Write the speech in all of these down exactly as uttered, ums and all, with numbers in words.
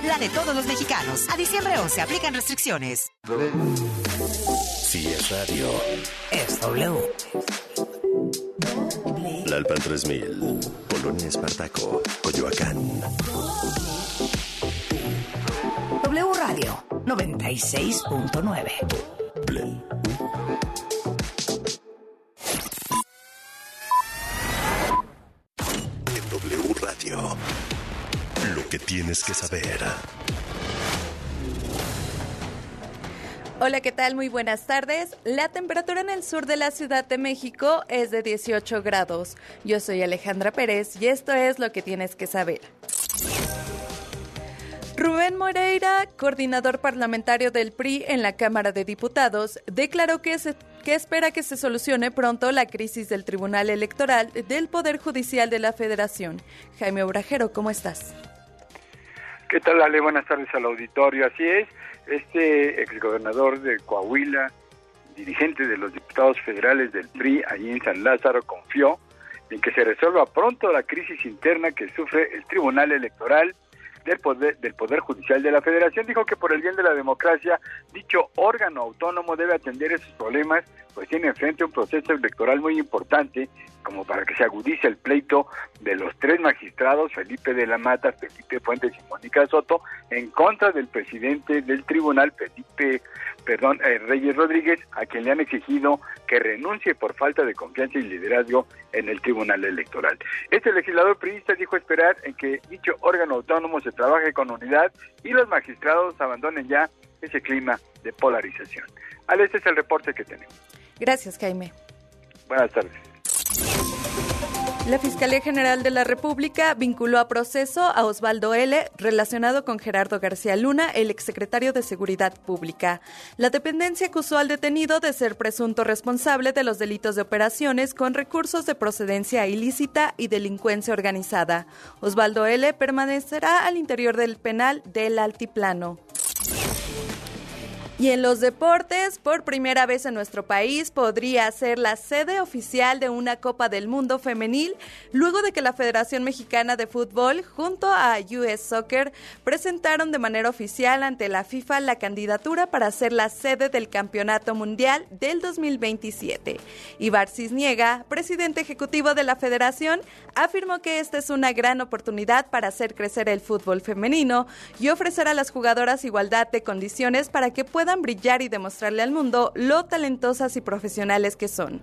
la de todos los mexicanos. A diciembre once, aplican restricciones. Si es radio, es W. Lalpan tres mil, Polonia Espartaco, Coyoacán. W Radio noventa y seis punto nueve. En W Radio, lo que tienes que saber. Hola, ¿qué tal? Muy buenas tardes. La temperatura en el sur de la Ciudad de México es de dieciocho grados. Yo soy Alejandra Pérez y esto es lo que tienes que saber. Rubén Moreira, coordinador parlamentario del P R I en la Cámara de Diputados, declaró que, se, que espera que se solucione pronto la crisis del Tribunal Electoral del Poder Judicial de la Federación. Jaime Obrajero, ¿cómo estás? ¿Qué tal, Ale? Buenas tardes al auditorio. Así es, este exgobernador de Coahuila, dirigente de los diputados federales del P R I allí en San Lázaro, confió en que se resuelva pronto la crisis interna que sufre el Tribunal Electoral del poder, del Poder Judicial de la Federación. Dijo que por el bien de la democracia, dicho órgano autónomo debe atender esos problemas, pues tiene enfrente un proceso electoral muy importante, como para que se agudice el pleito de los tres magistrados, Felipe de la Mata, Felipe Fuentes y Mónica Soto, en contra del presidente del tribunal, Felipe, perdón, eh, Reyes Rodríguez, a quien le han exigido que renuncie por falta de confianza y liderazgo en el Tribunal Electoral. Este legislador priista dijo esperar en que dicho órgano autónomo se trabaje con unidad y los magistrados abandonen ya ese clima de polarización. Ale, este es el reporte que tenemos. Gracias, Jaime. Buenas tardes. La Fiscalía General de la República vinculó a proceso a Osvaldo L., relacionado con Gerardo García Luna, el exsecretario de Seguridad Pública. La dependencia acusó al detenido de ser presunto responsable de los delitos de operaciones con recursos de procedencia ilícita y delincuencia organizada. Osvaldo L. permanecerá al interior del penal del Altiplano. Y en los deportes, por primera vez en nuestro país, podría ser la sede oficial de una Copa del Mundo femenil, luego de que la Federación Mexicana de Fútbol, junto a U S Soccer, presentaron de manera oficial ante la FIFA la candidatura para ser la sede del Campeonato Mundial del dos mil veintisiete. Ibar Cisniega, presidente ejecutivo de la Federación, afirmó que esta es una gran oportunidad para hacer crecer el fútbol femenino y ofrecer a las jugadoras igualdad de condiciones para que puedan puedan brillar y demostrarle al mundo lo talentosas y profesionales que son.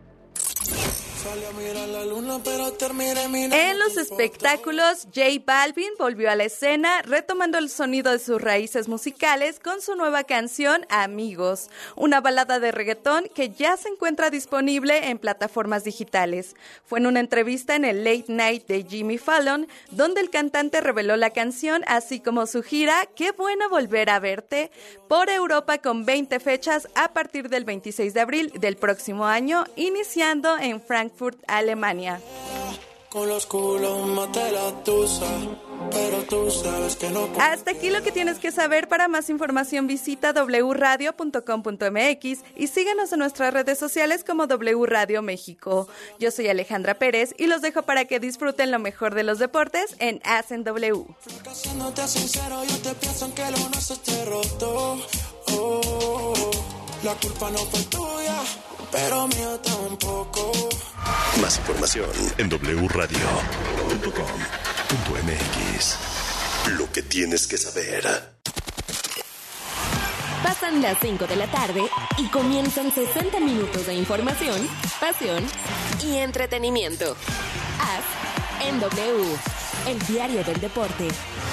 En los espectáculos, J Balvin volvió a la escena, retomando el sonido de sus raíces musicales con su nueva canción Amigos, una balada de reggaetón que ya se encuentra disponible en plataformas digitales. Fue en una entrevista en el Late Night de Jimmy Fallon, donde el cantante reveló la canción, así como su gira Qué bueno volver a verte, por Europa con veinte fechas a partir del veintiséis de abril del próximo año, iniciando en Frankfurt, Alemania. Con los culos maté la tusa, pero tú sabes que no. Hasta aquí lo que tienes que saber. Para más información visita doble u radio punto com punto m x y síguenos en nuestras redes sociales como W Radio México. Yo soy Alejandra Pérez y los dejo para que disfruten lo mejor de los deportes en Hacen W. Siéndote sincero, yo te pienso que lo nuestro esté roto. Oh, la culpa no fue tuya, pero mía tampoco. Más información en doble u radio punto com punto m x. Lo que tienes que saber. Pasan las cinco de la tarde y comienzan sesenta minutos de información, pasión y entretenimiento. Haz en W, el diario del deporte.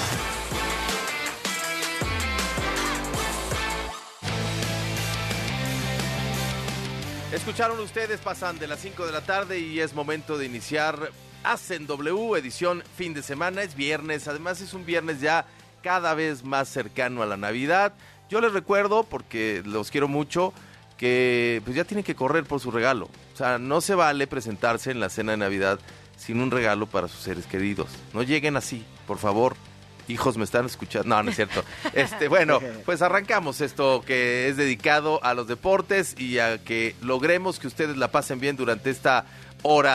Escucharon ustedes, pasan de las cinco de la tarde y es momento de iniciar Hacen W, edición fin de semana, es viernes, además es un viernes ya cada vez más cercano a la Navidad. Yo les recuerdo, porque los quiero mucho, que pues ya tienen que correr por su regalo. O sea, no se vale presentarse en la cena de Navidad sin un regalo para sus seres queridos. No lleguen así, por favor. Hijos, ¿me están escuchando? No, no es cierto. Este, bueno, pues arrancamos esto que es dedicado a los deportes y a que logremos que ustedes la pasen bien durante esta hora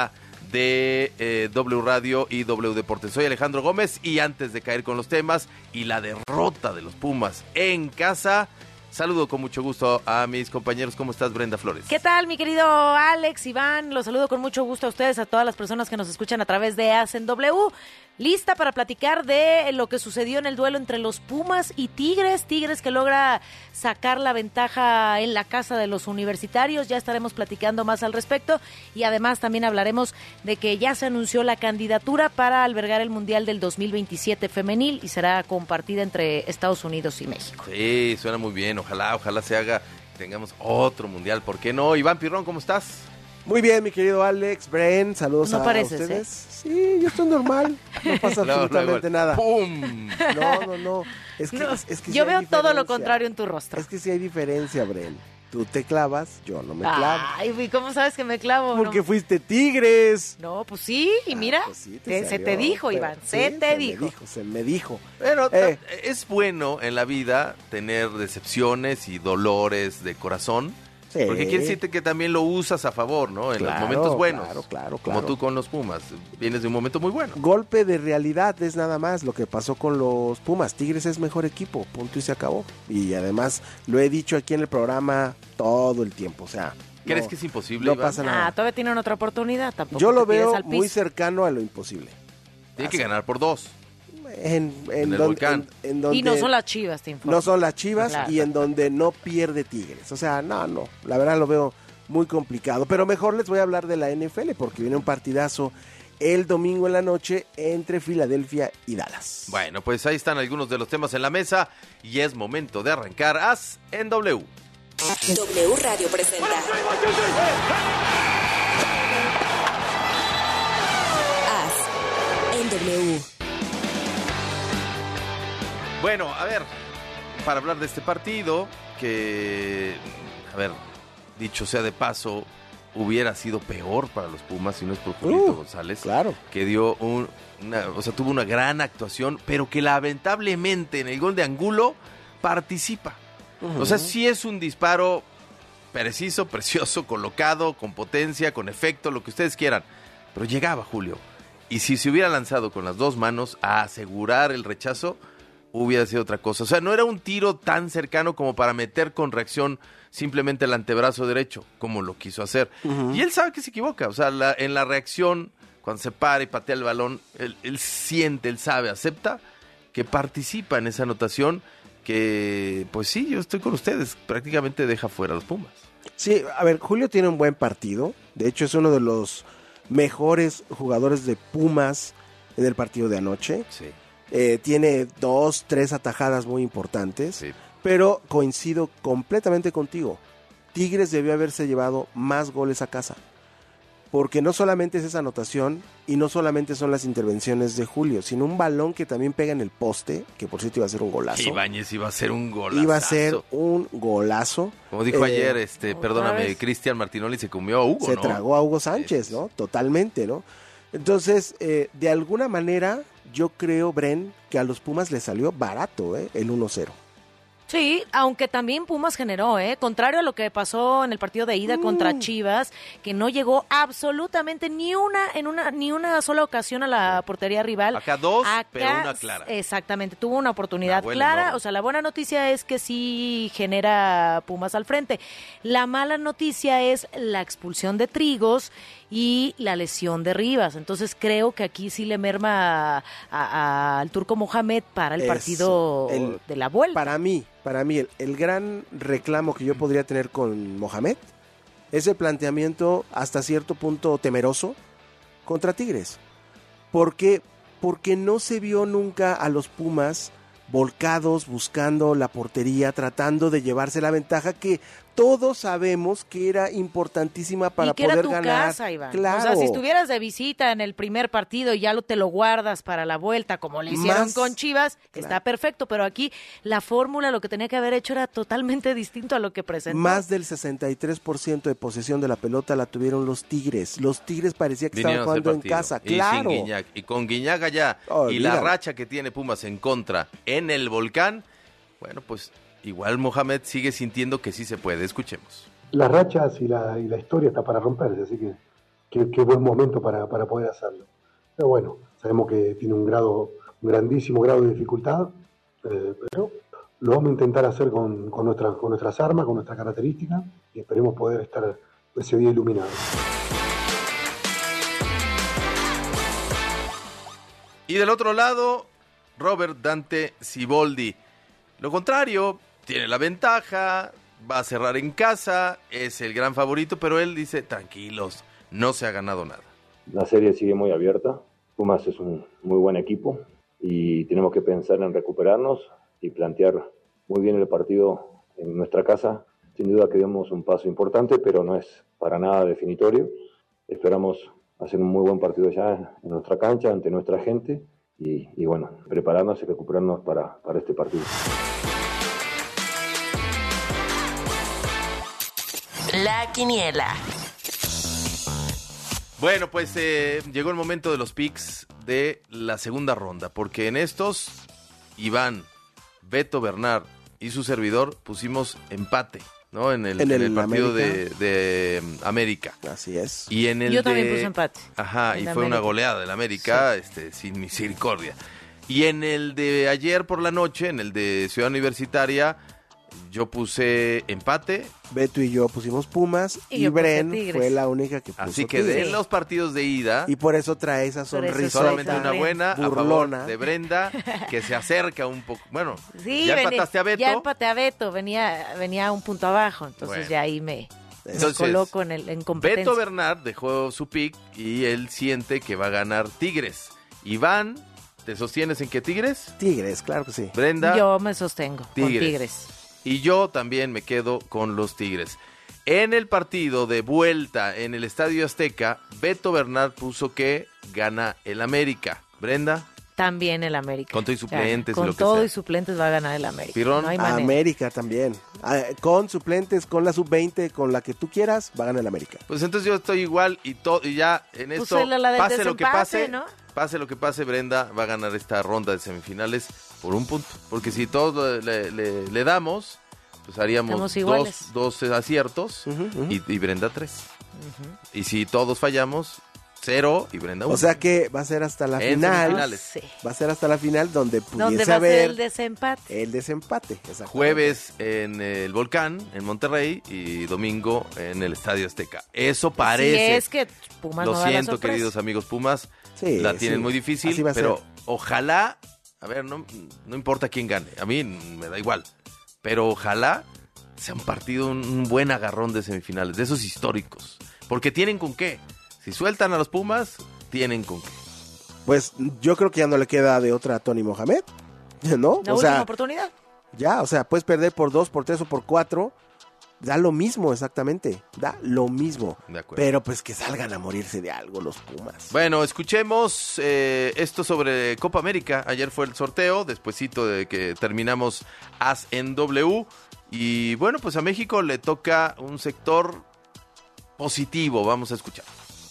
de eh, W Radio y W Deportes. Soy Alejandro Gómez y antes de caer con los temas y la derrota de los Pumas en casa, saludo con mucho gusto a mis compañeros. ¿Cómo estás, Brenda Flores? ¿Qué tal, mi querido Alex, Iván? Los saludo con mucho gusto a ustedes, a todas las personas que nos escuchan a través de Hacen W. Lista para platicar de lo que sucedió en el duelo entre los Pumas y Tigres. Tigres que logra sacar la ventaja en la casa de los universitarios. Ya estaremos platicando más al respecto. Y además también hablaremos de que ya se anunció la candidatura para albergar el Mundial del dos mil veintisiete femenil y será compartida entre Estados Unidos y México. Sí, suena muy bien. Ojalá, ojalá se haga, tengamos otro Mundial. ¿Por qué no? Iván Pirrón, ¿cómo estás? Muy bien, mi querido Alex, Bren, saludos no a pareces, ustedes. ¿eh? Sí, yo estoy normal, no pasa no, absolutamente no, nada. ¡Pum! No, no, no. Es que, No, es, es que yo sí hay veo todo lo diferencia. contrario en tu rostro. Es que sí hay diferencia, Bren. Tú te clavas, yo no me clavo. Ay, ¿y cómo sabes que me clavo? Porque no? fuiste Tigres. No, pues sí, y mira, Ah, pues sí, te- se salió, te dijo, pero- Iván, sí, se te dijo. Me dijo. Se me dijo. Pero Eh. es bueno en la vida tener decepciones y dolores de corazón. Sí. Porque quiere decirte que también lo usas a favor, ¿no? En Claro, los momentos buenos. claro, claro, Como claro. tú con los Pumas. Vienes de un momento muy bueno. Golpe de realidad es nada más lo que pasó con los Pumas. Tigres es mejor equipo, punto y se acabó. Y además lo he dicho aquí en el programa todo el tiempo, o sea... ¿Crees no, que es imposible, No Iván? pasa nada. Ah, todavía tienen otra oportunidad, tampoco Yo lo te tires veo al muy piso. cercano a lo imposible. Tiene que ganar por dos. En, en En el donde, volcán. en- en donde Y no son las Chivas, te informo. no son las Chivas Claro. y en donde no pierde Tigres. O sea, no, no, la verdad lo veo muy complicado. Pero mejor les voy a hablar de la N F L porque viene un partidazo el domingo en la noche entre Filadelfia y Dallas. Bueno, pues ahí están algunos de los temas en la mesa y es momento de arrancar Haz en W. W Radio presenta Haz en W. Bueno, a ver, para hablar de este partido, que, a ver, dicho sea de paso, hubiera sido peor para los Pumas si no es por Julito Uh, González, claro. que dio un, una, o sea, tuvo una gran actuación, pero que lamentablemente en el gol de Angulo participa. Uh-huh. O sea, sí es un disparo preciso, precioso, colocado, con potencia, con efecto, lo que ustedes quieran, pero llegaba Julio. Y si se hubiera lanzado con las dos manos a asegurar el rechazo, hubiera sido otra cosa. O sea, no era un tiro tan cercano como para meter con reacción simplemente el antebrazo derecho, como lo quiso hacer. Uh-huh. Y él sabe que se equivoca. O sea, la, en la reacción, cuando se para y patea el balón, él, él siente, él sabe, acepta que participa en esa anotación que, pues sí, yo estoy con ustedes, prácticamente deja fuera a los Pumas. Sí, a ver, Julio tiene un buen partido. De hecho, es uno de los mejores jugadores de Pumas en el partido de anoche. Sí, Eh, tiene dos, tres atajadas muy importantes. sí. Pero coincido completamente contigo. Tigres debió haberse llevado más goles a casa. Porque no solamente es esa anotación y no solamente son las intervenciones de Julio, sino un balón que también pega en el poste, que por cierto iba a ser un golazo. Ibáñez iba a ser un golazo. Iba a ser un golazo. Como dijo Eh, ayer, este, otra perdóname, vez. Cristian Martinoli se comió a Hugo, se ¿no? tragó a Hugo Sánchez, Sí, sí, ¿no? Totalmente, ¿no? Entonces, eh, de alguna manera, yo creo, Bren, que a los Pumas le salió barato, ¿eh? El uno cero. Sí, aunque también Pumas generó, ¿eh? Contrario a lo que pasó en el partido de ida Mm. contra Chivas, que no llegó absolutamente ni una en una ni una sola ocasión a la portería rival. Acá dos, Acá, pero una clara. Exactamente, tuvo una oportunidad Una buena, clara. enorme. O sea, la buena noticia es que sí genera Pumas al frente. La mala noticia es la expulsión de Trigos y la lesión de Rivas. Entonces creo que aquí sí le merma a- a- al Turco Mohamed para el Eso, partido el- de la vuelta. Para mí, para mí, el, el gran reclamo que yo podría tener con Mohamed es el planteamiento hasta cierto punto temeroso contra Tigres. ¿Por qué? Porque no se vio nunca a los Pumas volcados, buscando la portería, tratando de llevarse la ventaja que todos sabemos que era importantísima para y que poder era tu ganar. casa, Iván. Claro. O sea, si estuvieras de visita en el primer partido y ya lo, te lo guardas para la vuelta, como le hicieron Más- con Chivas, claro. está perfecto. Pero aquí la fórmula, lo que tenía que haber hecho era totalmente distinto a lo que presentó. Más del sesenta y tres por ciento de posesión de la pelota la tuvieron los Tigres. Los Tigres parecía que Vinieron a estaban hacer jugando en partido. casa. Y Claro. sin Guiñac. Y con Guiñac allá Oh, y la olvídalo. racha que tiene Pumas en contra en el volcán, bueno, pues igual Mohamed sigue sintiendo que sí se puede. Escuchemos. Las rachas y la, y la historia está para romperse, así que qué, qué buen momento para, para poder hacerlo. Pero bueno, sabemos que tiene un grado, un grandísimo grado de dificultad, eh, pero lo vamos a intentar hacer con, con, nuestra, con nuestras armas, con nuestras características, y esperemos poder estar ese día iluminados. Y del otro lado, Robert Dante Siboldi. Lo contrario, tiene la ventaja, va a cerrar en casa, es el gran favorito, pero él dice, tranquilos, no se ha ganado nada. La serie sigue muy abierta. Pumas es un muy buen equipo y tenemos que pensar en recuperarnos y plantear muy bien el partido en nuestra casa. Sin duda que dimos un paso importante, pero no es para nada definitorio. Esperamos hacer un muy buen partido ya en nuestra cancha, ante nuestra gente, y, y bueno, prepararnos y recuperarnos para, para este partido. La quiniela. Bueno, pues eh, llegó el momento de los picks de la segunda ronda, porque en estos, Iván, Beto Bernard y su servidor pusimos empate, ¿no? En el, En en el el partido de, América. de um, América. Así es. Y en el Yo de... también puse empate. Ajá, En y la fue una América. goleada del América, este, sin misericordia. Y en el de ayer por la noche, en el de Ciudad Universitaria, yo puse empate. Beto y yo pusimos Pumas Y y, yo puse Bren Tigres. fue la única que puso Así que Tigres. de los partidos de ida, Y por eso trae esa Por eso sonrisa. solamente Sonrisa. una buena a favor Burlona. de Brenda, que se acerca un poco. Bueno, Sí, ya venía- empataste a Beto. Ya empaté a Beto, venía, venía un punto abajo, entonces Bueno. ya ahí me, me Entonces, coloco en, el, en competencia. Beto Bernard dejó su pick y él siente que va a ganar Tigres. Iván, ¿te sostienes en que Tigres? Tigres, claro que sí. Brenda. Yo me sostengo Tigres. con Tigres. Y yo también me quedo con los Tigres. En el partido de vuelta en el Estadio Azteca, Beto Bernard puso que gana el América. Brenda, También el América. Con todo y suplentes Ya, y con lo que todo sea. y suplentes va a ganar el América. Pirrón. No hay manera. América también. Ah, con suplentes, con la sub veinte, con la que tú quieras, va a ganar el América. pues entonces yo estoy igual y, to- y ya en Pues esto, la- la del pase lo que desempate, pase, ¿no? pase lo que pase, Brenda va a ganar esta ronda de semifinales por un punto. Porque si todos le, le- le damos, pues haríamos Estamos iguales. dos, dos aciertos Ujú, ujú. y, y Brenda tres. Y si todos fallamos, cero y Brenda uno. O sea que va a ser hasta la En final. semifinales. Sí. Va a ser hasta la final donde pudiese ¿Dónde va a ser haber el desempate? el desempate. exactamente. Jueves en el Volcán, en Monterrey, y domingo en el Estadio Azteca. Eso parece. Si es que Pumas Lo no da la siento, sorpresa. queridos amigos Pumas. Sí, la tienen sí. muy difícil, Así va a pero ser. ojalá, a ver, no, no importa quién gane, a mí me da igual, pero ojalá sea un partido, un, un buen agarrón de semifinales, de esos históricos, porque tienen con qué. Si sueltan a los Pumas, tienen con qué. Pues yo creo que ya no le queda de otra a Tony Mohamed, ¿no? La o última sea, oportunidad. ya, o sea, puedes perder por dos, por tres o por cuatro. Da lo mismo, exactamente. Da lo mismo. De acuerdo. Pero pues que salgan a morirse de algo los Pumas. Bueno, escuchemos eh, esto sobre Copa América. Ayer fue el sorteo, despuesito de que terminamos As en W. Y bueno, pues a México le toca un sector positivo. Vamos a escuchar.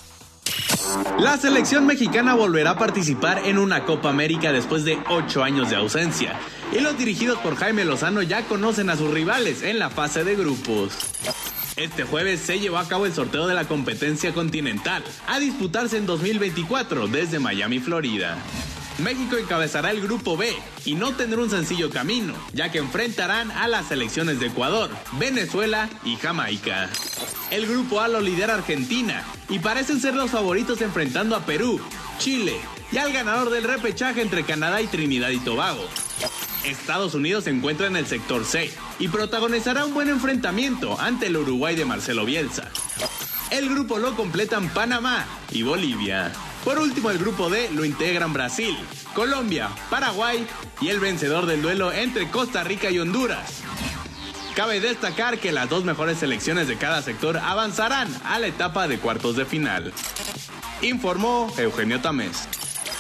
La selección mexicana volverá a participar en una Copa América después de ocho años de ausencia. Y los dirigidos por Jaime Lozano ya conocen a sus rivales en la fase de grupos. Este jueves se llevó a cabo el sorteo de la competencia continental, a disputarse en dos mil veinticuatro desde Miami, Florida. México encabezará el grupo B y no tendrá un sencillo camino, ya que enfrentarán a las selecciones de Ecuador, Venezuela y Jamaica. El grupo A lo lidera Argentina y parecen ser los favoritos enfrentando a Perú, Chile y al ganador del repechaje entre Canadá y Trinidad y Tobago. Estados Unidos se encuentra en el sector C y protagonizará un buen enfrentamiento ante el Uruguay de Marcelo Bielsa. El grupo lo completan Panamá y Bolivia. Por último, el grupo D lo integran Brasil, Colombia, Paraguay y el vencedor del duelo entre Costa Rica y Honduras. Cabe destacar que las dos mejores selecciones de cada sector avanzarán a la etapa de cuartos de final. Informó Eugenio Tamés.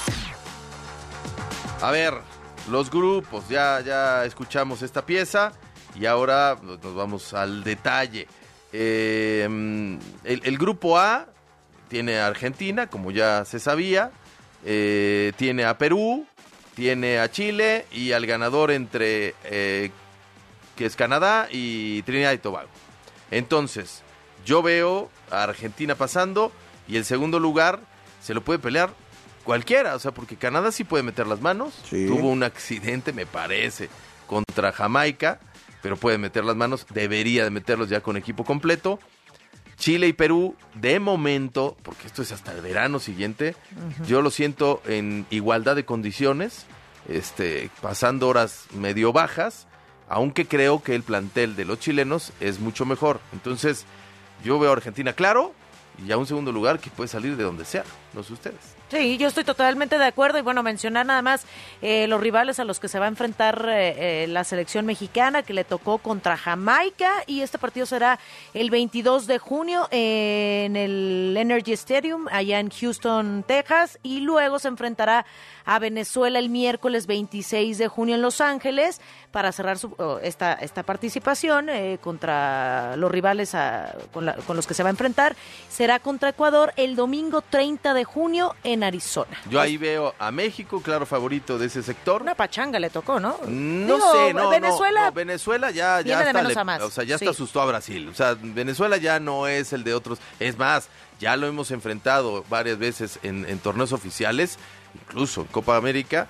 A ver, los grupos, ya, ya escuchamos esta pieza y ahora nos vamos al detalle. Eh, el, el grupo A tiene a Argentina, como ya se sabía, eh, tiene a Perú, tiene a Chile y al ganador entre, eh, que es Canadá y Trinidad y Tobago. Entonces, yo veo a Argentina pasando Y el segundo lugar se lo puede pelear cualquiera, o sea, porque Canadá sí puede meter las manos. Sí. Tuvo un accidente, me parece, contra Jamaica, pero puede meter las manos, debería de meterlos ya con equipo completo. Chile y Perú, de momento, porque esto es hasta el verano siguiente, uh-huh. yo lo siento en igualdad de condiciones, este, pasando horas medio bajas, aunque creo que el plantel de los chilenos es mucho mejor. Entonces, yo veo a Argentina claro, y a un segundo lugar que puede salir de donde sea, no sé ustedes. Sí, yo estoy totalmente de acuerdo y bueno, mencionar nada más eh, los rivales a los que se va a enfrentar eh, eh, la selección mexicana que le tocó contra Jamaica y este partido será el veintidós de junio en el Energy Stadium allá en Houston, Texas y luego se enfrentará a Venezuela el miércoles veintiséis de junio en Los Ángeles para cerrar su, oh, esta, esta participación eh, contra los rivales a, con, la, con los que se va a enfrentar. Será contra Ecuador el domingo treinta de junio en Arizona. Yo ahí veo a México, claro favorito de ese sector. Una pachanga le tocó, ¿no? No Digo, sé, no, Venezuela, no, no, Venezuela ya, ya de hasta, menos le, a más. o sea, ya sí. hasta asustó a Brasil. O sea, Venezuela ya no es el de otros. Es más, ya lo hemos enfrentado varias veces en, en torneos oficiales, incluso en Copa América,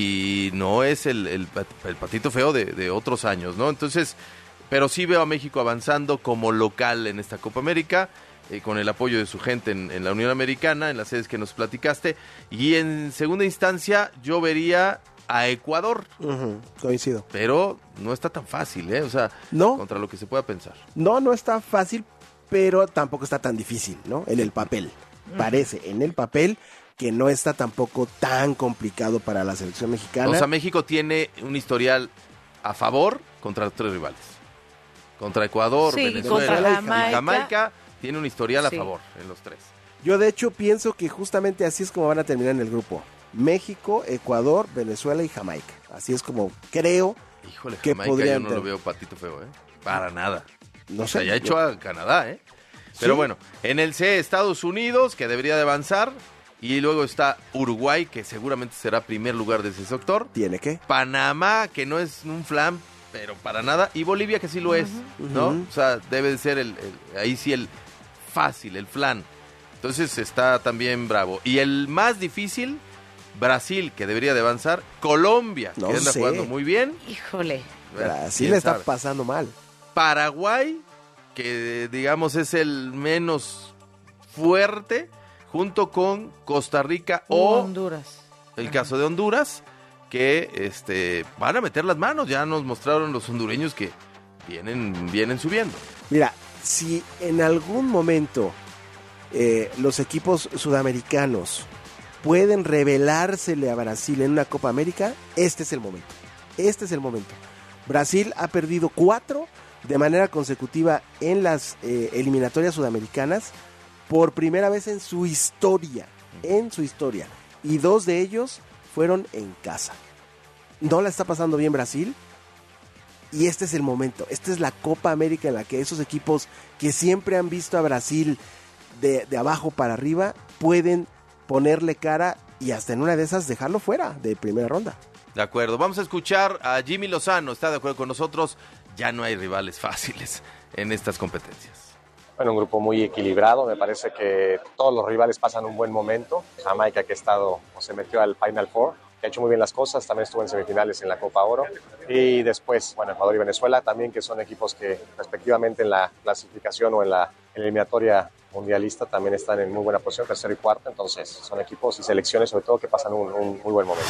y no es el, el, el patito feo de, de otros años, ¿no? Entonces, pero sí veo a México avanzando como local en esta Copa América. Eh, con el apoyo de su gente en, en la Unión Americana, en las sedes que nos platicaste. Y en segunda instancia, yo vería a Ecuador. Uh-huh, coincido. Pero no está tan fácil, ¿eh? O sea, no. Contra lo que se pueda pensar. No, no está fácil, pero tampoco está tan difícil, ¿no? En el papel. Uh-huh. Parece, en el papel, que no está tampoco tan complicado para la selección mexicana. O sea, México tiene un historial a favor contra los tres rivales. Contra Ecuador, sí, Venezuela contra Jamaica. y Jamaica. Tiene un historial sí. a favor en los tres. Yo de hecho pienso que justamente así es como van a terminar en el grupo. México, Ecuador, Venezuela y Jamaica. Así es como creo Híjole, que Jamaica podrían yo no ter... lo veo patito feo, ¿eh? Para nada. No o sé. sea, ya ha hecho yo... a Canadá, ¿eh? Pero ¿Sí? bueno, en el C, Estados Unidos, que debería de avanzar. Y luego está Uruguay, que seguramente será primer lugar de ese sector. ¿Tiene que? Panamá, que no es un flan, pero para nada. Y Bolivia, que sí lo es, uh-huh. ¿no? Uh-huh. O sea, debe de ser el, el ahí sí el... fácil, el flan. Entonces está también bravo. Y el más difícil, Brasil, que debería de avanzar. Colombia, no que anda sé. jugando muy bien. Híjole. Brasil está sabe? pasando mal. Paraguay, que digamos es el menos fuerte, junto con Costa Rica uh, o Honduras. El Ajá. caso de Honduras, que este van a meter las manos. Ya nos mostraron los hondureños que vienen, vienen subiendo. Mira, si en algún momento eh, los equipos sudamericanos pueden revelársele a Brasil en una Copa América, este es el momento. Este es el momento. Brasil ha perdido cuatro de manera consecutiva en las eh, eliminatorias sudamericanas por primera vez en su historia. En su historia. Y dos de ellos fueron en casa. ¿No la está pasando bien Brasil? Y este es el momento, esta es la Copa América en la que esos equipos que siempre han visto a Brasil de, de abajo para arriba pueden ponerle cara y hasta en una de esas dejarlo fuera de primera ronda. De acuerdo, vamos a escuchar a Jimmy Lozano, está de acuerdo con nosotros, ya no hay rivales fáciles en estas competencias. Bueno, un grupo muy equilibrado, me parece que todos los rivales pasan un buen momento. Jamaica, que ha estado o se metió al Final Four, que ha hecho muy bien las cosas, también estuvo en semifinales en la Copa Oro. Y después, bueno, Ecuador y Venezuela también, que son equipos que respectivamente en la clasificación o en la eliminatoria mundialista también están en muy buena posición, tercero y cuarto. Entonces, son equipos y selecciones sobre todo que pasan un, un muy buen momento.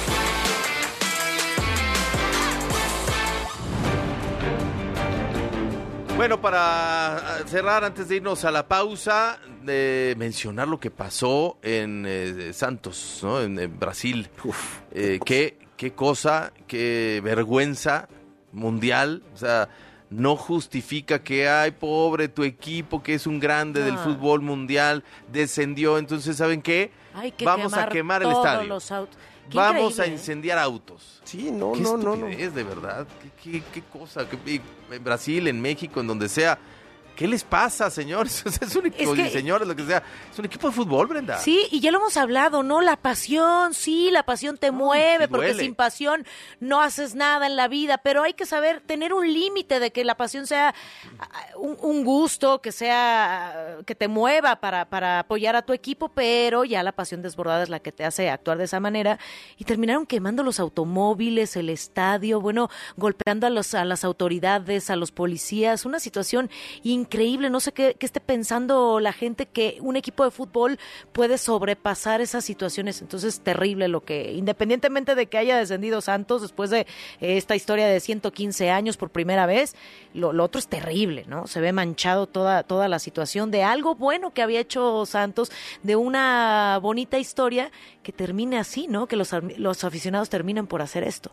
Bueno, para cerrar, antes de irnos a la pausa, de mencionar lo que pasó en eh, Santos, ¿no? En, en Brasil. Uf, eh, qué, qué cosa, qué vergüenza mundial. O sea, no justifica que, ay, pobre, tu equipo, que es un grande ah. del fútbol mundial, descendió. Entonces, ¿saben qué? Hay que Vamos a quemar el estadio. Los autos. Vamos a incendiar ¿eh? autos. Sí, no, qué no, no, no. Es de verdad. ¿Qué, qué, qué cosa? ¿Qué, en Brasil, en México, en donde sea. ¿Qué les pasa, señores? Es un equipo, es que, señores, lo que sea. Es un equipo de fútbol, Brenda. Sí, y ya lo hemos hablado, ¿no? La pasión, sí, la pasión te mueve, sí, porque sin pasión no haces nada en la vida, pero hay que saber tener un límite de que la pasión sea un, un gusto, que sea, que te mueva para, para apoyar a tu equipo, pero ya la pasión desbordada es la que te hace actuar de esa manera. Y terminaron quemando los automóviles, el estadio, bueno, golpeando a, los, a las autoridades, a los policías, una situación increíble. Increíble, no sé qué, qué esté pensando la gente que un equipo de fútbol puede sobrepasar esas situaciones. Entonces, terrible lo que, independientemente de que haya descendido Santos después de eh, esta historia de ciento quince años por primera vez, lo, lo otro es terrible, ¿no? Se ve manchado toda, toda la situación de algo bueno que había hecho Santos, de una bonita historia que termine así, ¿no? Que los, los aficionados terminen por hacer esto.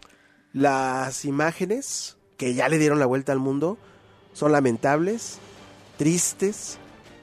Las imágenes que ya le dieron la vuelta al mundo son lamentables, tristes,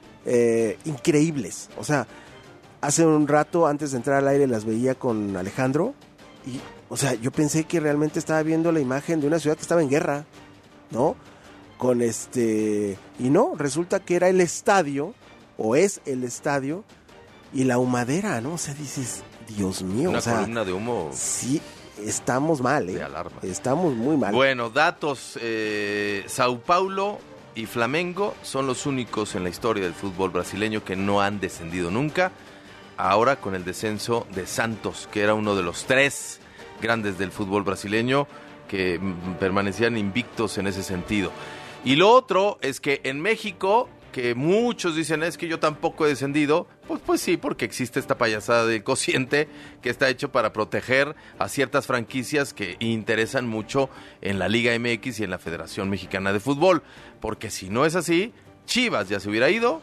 eh, increíbles. O sea, hace un rato antes de entrar al aire las veía con Alejandro y, o sea, yo pensé que realmente estaba viendo la imagen de una ciudad que estaba en guerra, ¿no? Con este... Y no, resulta que era el estadio, o es el estadio, y la humadera, ¿no? O sea, dices, Dios mío. Una o sea, columna de humo. Sí, estamos mal, ¿eh? De alarma. Estamos muy mal. Bueno, datos. Eh, Sao Paulo y Flamengo son los únicos en la historia del fútbol brasileño que no han descendido nunca. Ahora con el descenso de Santos, que era uno de los tres grandes del fútbol brasileño que m- permanecían invictos en ese sentido. Y lo otro es que en México, que muchos dicen es que yo tampoco he descendido, pues, pues sí, porque existe esta payasada del cociente que está hecho para proteger a ciertas franquicias que interesan mucho en la Liga M X y en la Federación Mexicana de Fútbol, porque si no es así, Chivas ya se hubiera ido,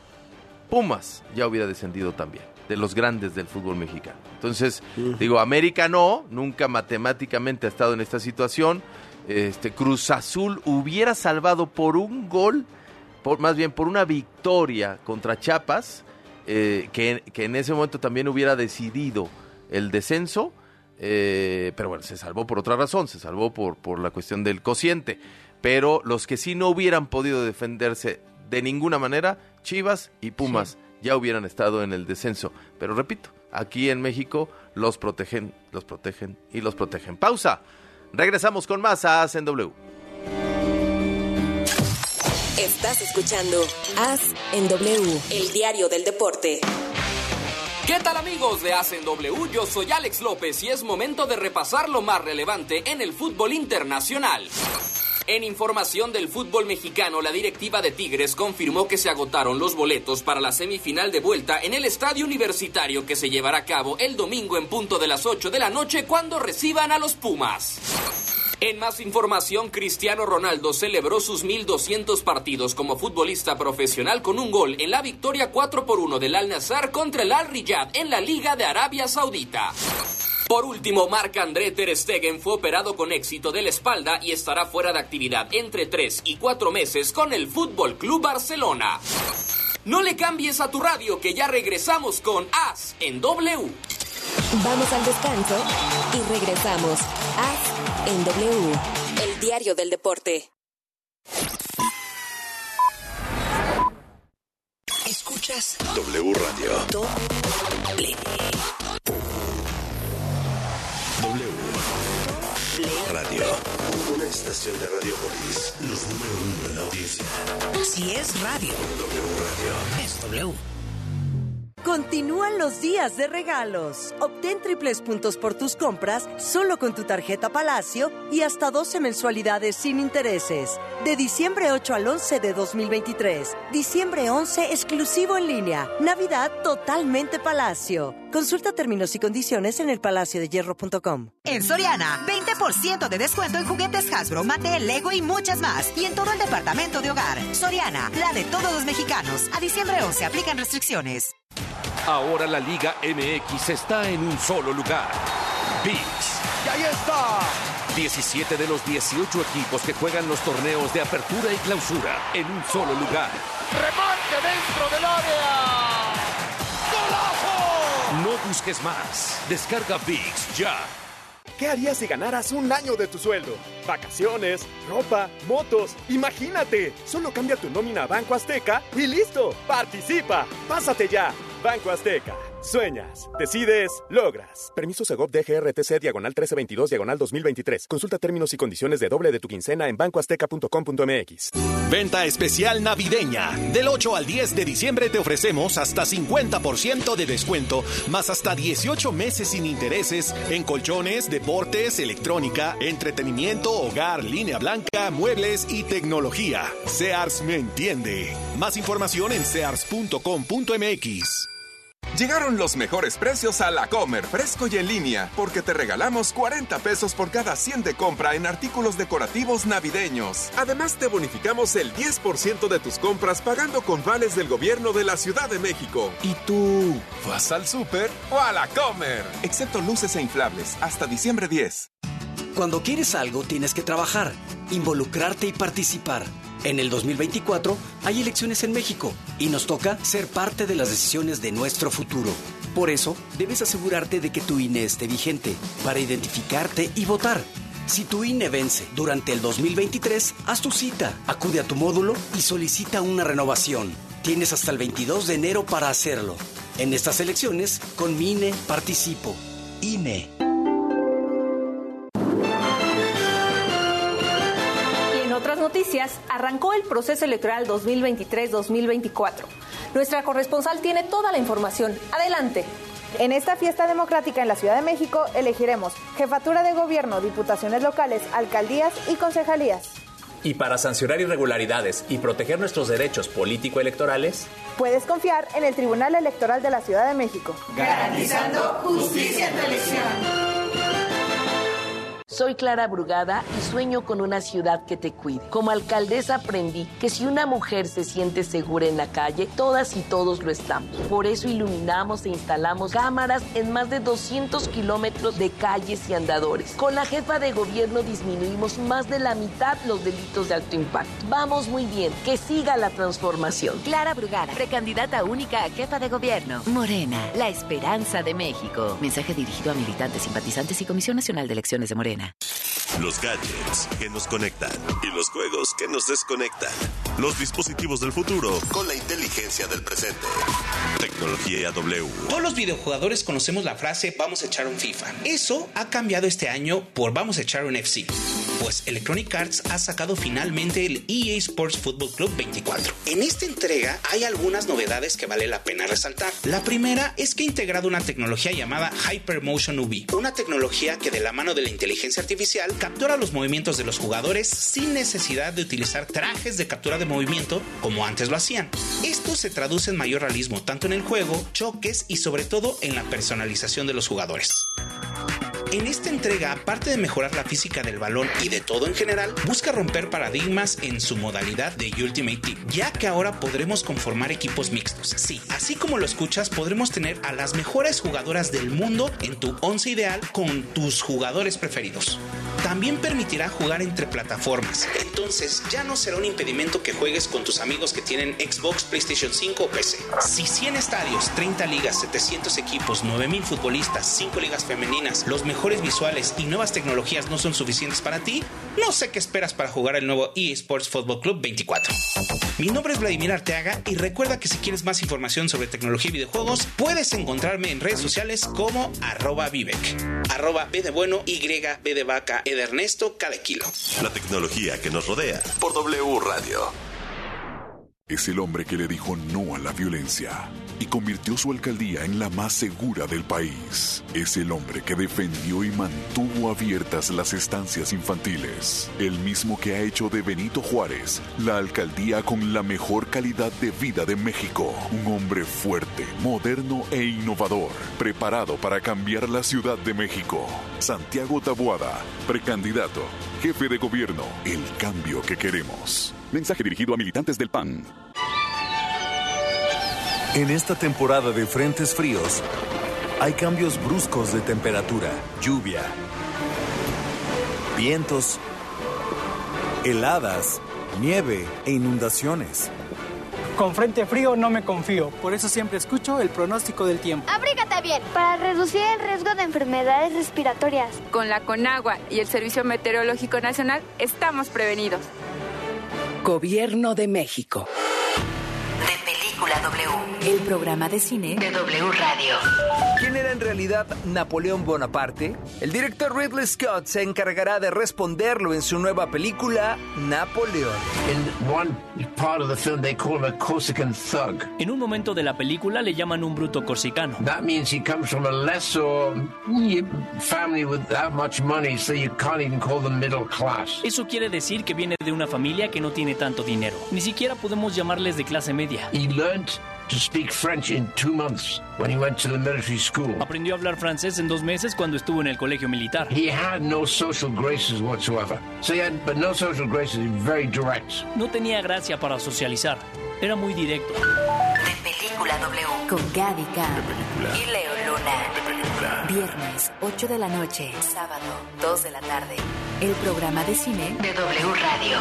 Pumas ya hubiera descendido también, de los grandes del fútbol mexicano. Entonces, uh-huh. digo, América no, nunca matemáticamente ha estado en esta situación. Este Cruz Azul hubiera salvado por un gol, por, más bien por una victoria contra Chiapas, eh, que, que en ese momento también hubiera decidido el descenso, eh, pero bueno, se salvó por otra razón, se salvó por, por la cuestión del cociente. Pero los que sí no hubieran podido defenderse de ninguna manera, Chivas y Pumas, sí. ya hubieran estado en el descenso. Pero repito, aquí en México los protegen, los protegen y los protegen. Pausa. Regresamos con más a As en W. Estás escuchando As en W, el diario del deporte. ¿Qué tal, amigos de As en W? Yo soy Alex López y es momento de repasar lo más relevante en el fútbol internacional. En información del fútbol mexicano, la directiva de Tigres confirmó que se agotaron los boletos para la semifinal de vuelta en el Estadio Universitario, que se llevará a cabo el domingo en punto de las ocho de la noche cuando reciban a los Pumas. En más información, Cristiano Ronaldo celebró sus mil doscientos partidos como futbolista profesional con un gol en la victoria cuatro por uno del Al-Nassr contra el Al-Riyad en la Liga de Arabia Saudita. Por último, Marc-André ter Stegen fue operado con éxito de la espalda y estará fuera de actividad entre tres y cuatro meses con el Fútbol Club Barcelona. No le cambies a tu radio, que ya regresamos con As en W. Vamos al descanso y regresamos. As en W, el diario del deporte. Escuchas W Radio. Doble. W Radio. Una estación de Radiopolis. Los número uno en la audiencia. Si es radio, W Radio. Es W. Continúan los días de regalos. Obtén triples puntos por tus compras solo con tu tarjeta Palacio y hasta doce mensualidades sin intereses. De diciembre ocho al once de dos mil veintitrés. Diciembre once exclusivo en línea. Navidad totalmente Palacio. Consulta términos y condiciones en el palacio de hierro punto com. En Soriana, veinte por ciento de descuento en juguetes Hasbro, Mattel, Lego y muchas más. Y en todo el departamento de hogar. Soriana, la de todos los mexicanos. A diciembre once aplican restricciones. Ahora la Liga M X está en un solo lugar. ViX. ¡Y ahí está! diecisiete de los dieciocho equipos que juegan los torneos de apertura y clausura en un solo lugar. ¡Remate dentro del área! ¡Golazo! No busques más. Descarga ViX ya. ¿Qué harías si ganaras un año de tu sueldo? Vacaciones, ropa, motos. ¡Imagínate! Solo cambia tu nómina a Banco Azteca y ¡listo! ¡Participa! ¡Pásate ya! Banco Azteca. Sueñas, decides, logras. Permiso Segov D G R T C diagonal trece veintidós diagonal dos mil veintitrés. Consulta términos y condiciones de doble de tu quincena en banco azteca punto com punto m x. Venta especial navideña. Del ocho al diez de diciembre te ofrecemos hasta cincuenta por ciento de descuento, más hasta dieciocho meses sin intereses en colchones, deportes, electrónica, entretenimiento, hogar, línea blanca, muebles y tecnología. Sears me entiende. Más información en sears punto com punto m x. Llegaron los mejores precios a La Comer, fresco y en línea, porque te regalamos cuarenta pesos por cada cien de compra en artículos decorativos navideños. Además, te bonificamos el diez por ciento de tus compras pagando con vales del gobierno de la Ciudad de México. ¿Y tú vas al súper o a La Comer? Excepto luces e inflables, hasta diciembre diez. Cuando quieres algo, tienes que trabajar, involucrarte y participar. En el dos mil veinticuatro hay elecciones en México y nos toca ser parte de las decisiones de nuestro futuro. Por eso, debes asegurarte de que tu I N E esté vigente para identificarte y votar. Si tu I N E vence durante el dos mil veintitrés, haz tu cita, acude a tu módulo y solicita una renovación. Tienes hasta el veintidós de enero para hacerlo. En estas elecciones, con mi I N E participo. I N E. Otras noticias, arrancó el proceso electoral dos mil veintitrés dos mil veinticuatro. Nuestra corresponsal tiene toda la información. Adelante. En esta fiesta democrática en la Ciudad de México elegiremos jefatura de gobierno, diputaciones locales, alcaldías y concejalías. Y para sancionar irregularidades y proteger nuestros derechos político-electorales, puedes confiar en el Tribunal Electoral de la Ciudad de México. Garantizando justicia en tu elección. Soy Clara Brugada y sueño con una ciudad que te cuide. Como alcaldesa aprendí que si una mujer se siente segura en la calle, todas y todos lo estamos. Por eso iluminamos e instalamos cámaras en más de doscientos kilómetros de calles y andadores. Con la jefa de gobierno disminuimos más de la mitad los delitos de alto impacto. Vamos muy bien, que siga la transformación. Clara Brugada, precandidata única a jefa de gobierno. Morena, la esperanza de México. Mensaje dirigido a militantes, simpatizantes y Comisión Nacional de Elecciones de Morena. Los gadgets que nos conectan y los juegos que nos desconectan. Los dispositivos del futuro con la inteligencia del presente. Tecnología W. Todos los videojugadores conocemos la frase vamos a echar un FIFA. Eso ha cambiado este año por vamos a echar un F C. Pues Electronic Arts ha sacado finalmente el E A Sports Football Club veinticuatro. En esta entrega hay algunas novedades que vale la pena resaltar. La primera es que ha integrado una tecnología llamada Hypermotion U V, una tecnología que de la mano de la inteligencia artificial captura los movimientos de los jugadores sin necesidad de utilizar trajes de captura de movimiento como antes lo hacían. Esto se traduce en mayor realismo tanto en el juego, choques y sobre todo en la personalización de los jugadores. En esta entrega, aparte de mejorar la física del balón y de todo en general, busca romper paradigmas en su modalidad de Ultimate Team, ya que ahora podremos conformar equipos mixtos. Sí, así como lo escuchas, podremos tener a las mejores jugadoras del mundo en tu once ideal con tus jugadores preferidos. También permitirá jugar entre plataformas, entonces ya no será un impedimento que juegues con tus amigos que tienen Xbox, PlayStation cinco o P C. Si cien estadios, treinta ligas, setecientos equipos, nueve mil futbolistas, cinco ligas femeninas, los mejores visuales y nuevas tecnologías no son suficientes para ti, no sé qué esperas para jugar el nuevo E A Sports Football Club veinticuatro. Mi nombre es Vladimir Arteaga y recuerda que si quieres más información sobre tecnología y videojuegos, puedes encontrarme en redes sociales como arroba Vivek, arroba B de bueno, Y, B de vaca, E de Ernesto, cada kilo. La tecnología que nos rodea por W Radio. Es el hombre que le dijo no a la violencia y convirtió su alcaldía en la más segura del país. Es el hombre que defendió y mantuvo abiertas las estancias infantiles. El mismo que ha hecho de Benito Juárez la alcaldía con la mejor calidad de vida de México. Un hombre fuerte, moderno e innovador, preparado para cambiar la Ciudad de México. Santiago Taboada, precandidato, jefe de gobierno, el cambio que queremos. Mensaje dirigido a militantes del P A N. En esta temporada de frentes fríos, hay cambios bruscos de temperatura, lluvia, vientos, heladas, nieve e inundaciones. Con frente frío no me confío, por eso siempre escucho el pronóstico del tiempo. Abrígate bien para reducir el riesgo de enfermedades respiratorias. Con la Conagua y el Servicio Meteorológico Nacional estamos prevenidos. Gobierno de México. De Película W, el programa de cine de W Radio. ¿Quién era en realidad Napoleón Bonaparte? El director Ridley Scott se encargará de responderlo en su nueva película, Napoleón. En un momento de la película le llaman un bruto corsicano. That means he comes from a lesser family without much money, so you can't even call them middle class. Eso quiere decir que viene de una familia que no tiene tanto dinero. Ni siquiera podemos llamarles de clase media. He learned to speak French in two months when he went to the military school. Aprendió a hablar francés en dos meses cuando estuvo en el colegio militar. He had no social graces whatsoever. So he had, but no social graces, very direct. No tenía gracia para socializar. Era muy directo. De Película W con Gaby Cam y Leo Luna. De Película. Viernes, ocho de la noche. Sábado, dos de la tarde. El programa de cine de W Radio.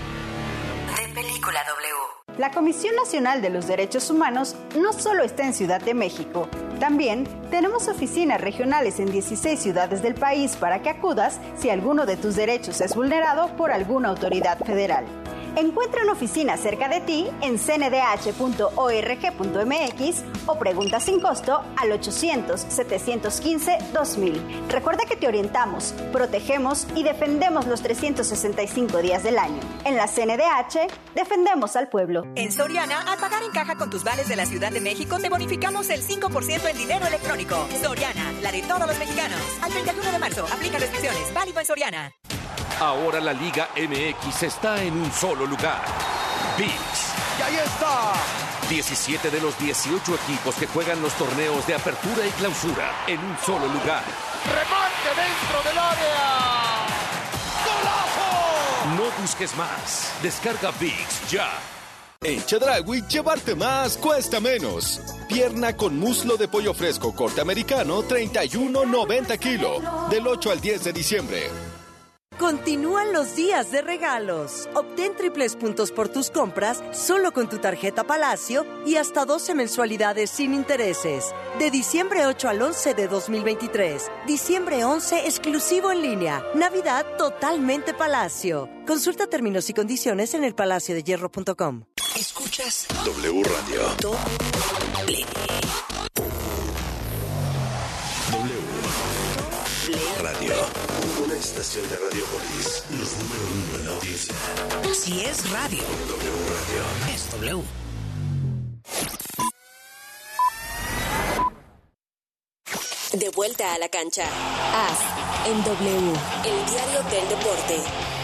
De Película W. La Comisión Nacional de los Derechos Humanos no solo está en Ciudad de México, también tenemos oficinas regionales en dieciséis ciudades del país para que acudas si alguno de tus derechos es vulnerado por alguna autoridad federal. Encuentra una oficina cerca de ti en c n d h punto org punto m x o pregunta sin costo al ochocientos, setecientos quince, dos mil. Recuerda que te orientamos, protegemos y defendemos los trescientos sesenta y cinco días del año. En la C N D H, defendemos al pueblo. En Soriana, al pagar en caja con tus vales de la Ciudad de México, te bonificamos el cinco por ciento en dinero electrónico. Soriana, la de todos los mexicanos. Al treinta y uno de marzo, aplica restricciones. Válido en Soriana. Ahora la Liga M X está en un solo lugar. ViX. Y ahí está. diecisiete de los dieciocho equipos que juegan los torneos de apertura y clausura en un solo lugar. Remate dentro del área. ¡Golazo! No busques más. Descarga ViX ya. En Chedraui, llevarte más cuesta menos. Pierna con muslo de pollo fresco corte americano, treinta y uno noventa kilo. Del ocho al diez de diciembre. Continúan los días de regalos. Obtén triples puntos por tus compras solo con tu tarjeta Palacio y hasta doce mensualidades sin intereses. De diciembre ocho al once de dos mil veintitrés. Diciembre once exclusivo en línea. Navidad totalmente Palacio. Consulta términos y condiciones en el palacio de hierro punto com. Escuchas W Radio. Doble. W Radio. Una estación de Radiopolis. Los número uno en la audiencia. Si es radio, W Radio. Es W. De vuelta a la cancha. As en W, el diario del deporte.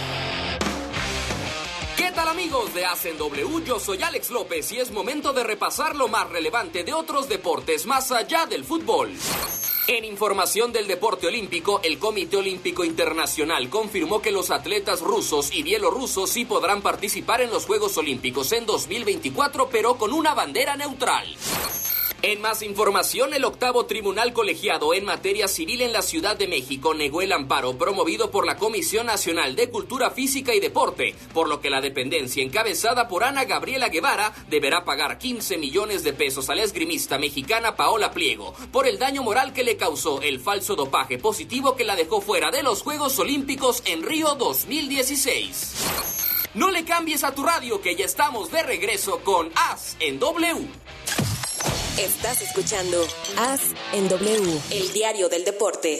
¿Qué tal amigos de As en W? Yo soy Alex López y es momento de repasar lo más relevante de otros deportes más allá del fútbol. En información del deporte olímpico, el Comité Olímpico Internacional confirmó que los atletas rusos y bielorrusos sí podrán participar en los Juegos Olímpicos en dos mil veinticuatro, pero con una bandera neutral. En más información, el octavo tribunal colegiado en materia civil en la Ciudad de México negó el amparo promovido por la Comisión Nacional de Cultura Física y Deporte, por lo que la dependencia encabezada por Ana Gabriela Guevara deberá pagar quince millones de pesos a la esgrimista mexicana Paola Pliego por el daño moral que le causó el falso dopaje positivo que la dejó fuera de los Juegos Olímpicos en Río dos mil dieciséis. No le cambies a tu radio, que ya estamos de regreso con As en W. Estás escuchando As en W, el diario del deporte.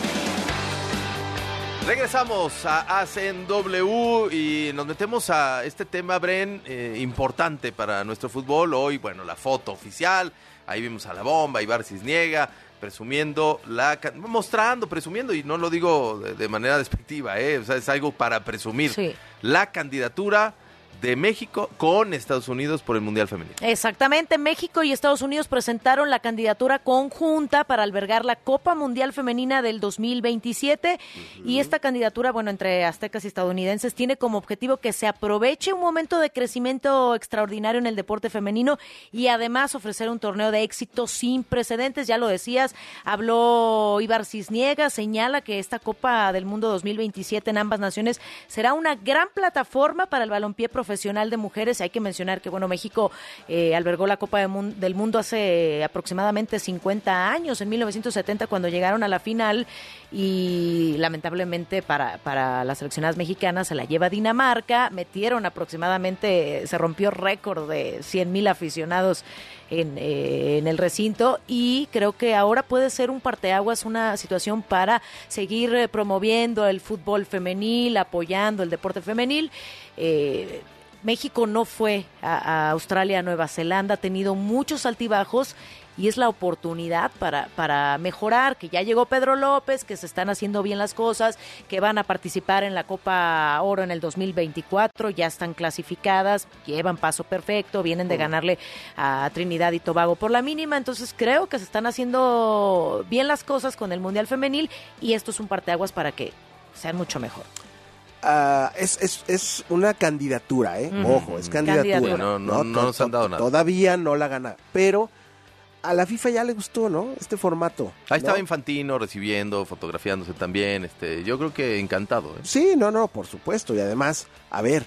Regresamos a As en W y nos metemos a este tema, Bren, eh, importante para nuestro fútbol. Hoy, bueno, la foto oficial, ahí vimos a La Bomba, Ibar Cisniega, presumiendo, la mostrando, presumiendo, y no lo digo de, de manera despectiva, eh, o sea, es algo para presumir, sí. La candidatura de México con Estados Unidos por el Mundial Femenino. Exactamente, México y Estados Unidos presentaron la candidatura conjunta para albergar la Copa Mundial Femenina del dos mil veintisiete, uh-huh. Y esta candidatura, bueno, entre aztecas y estadounidenses, tiene como objetivo que se aproveche un momento de crecimiento extraordinario en el deporte femenino y además ofrecer un torneo de éxito sin precedentes. Ya lo decías, habló Ibar Cisniega, señala que esta Copa del Mundo dos mil veintisiete en ambas naciones será una gran plataforma para el balompié profesional profesional de mujeres. Hay que mencionar que, bueno, México eh, albergó la Copa de Mun- del Mundo hace aproximadamente cincuenta años, en mil novecientos setenta, cuando llegaron a la final, y lamentablemente para, para las seleccionadas mexicanas se la lleva Dinamarca. Metieron aproximadamente, se rompió récord de cien mil aficionados en, eh, en el recinto, y creo que ahora puede ser un parteaguas, una situación para seguir eh, promoviendo el fútbol femenil, apoyando el deporte femenil. Eh, México no fue a, a Australia, a Nueva Zelanda, ha tenido muchos altibajos, y es la oportunidad para, para mejorar, que ya llegó Pedro López, que se están haciendo bien las cosas, que van a participar en la Copa Oro en el dos mil veinticuatro, ya están clasificadas, llevan paso perfecto, vienen de ganarle a Trinidad y Tobago por la mínima. Entonces creo que se están haciendo bien las cosas con el Mundial Femenil, y esto es un parteaguas para que sean mucho mejor. Uh, es, es, es una candidatura, ¿eh? Uh-huh. Ojo, es candidatura. candidatura. No, no, no, no nos han dado nada. Todavía no la gana, pero a la FIFA ya le gustó, ¿no? Este formato. Ahí ¿no? estaba Infantino recibiendo, fotografiándose también. Este, yo creo que encantado. ¿eh? Sí, no, no, por supuesto. Y además, a ver,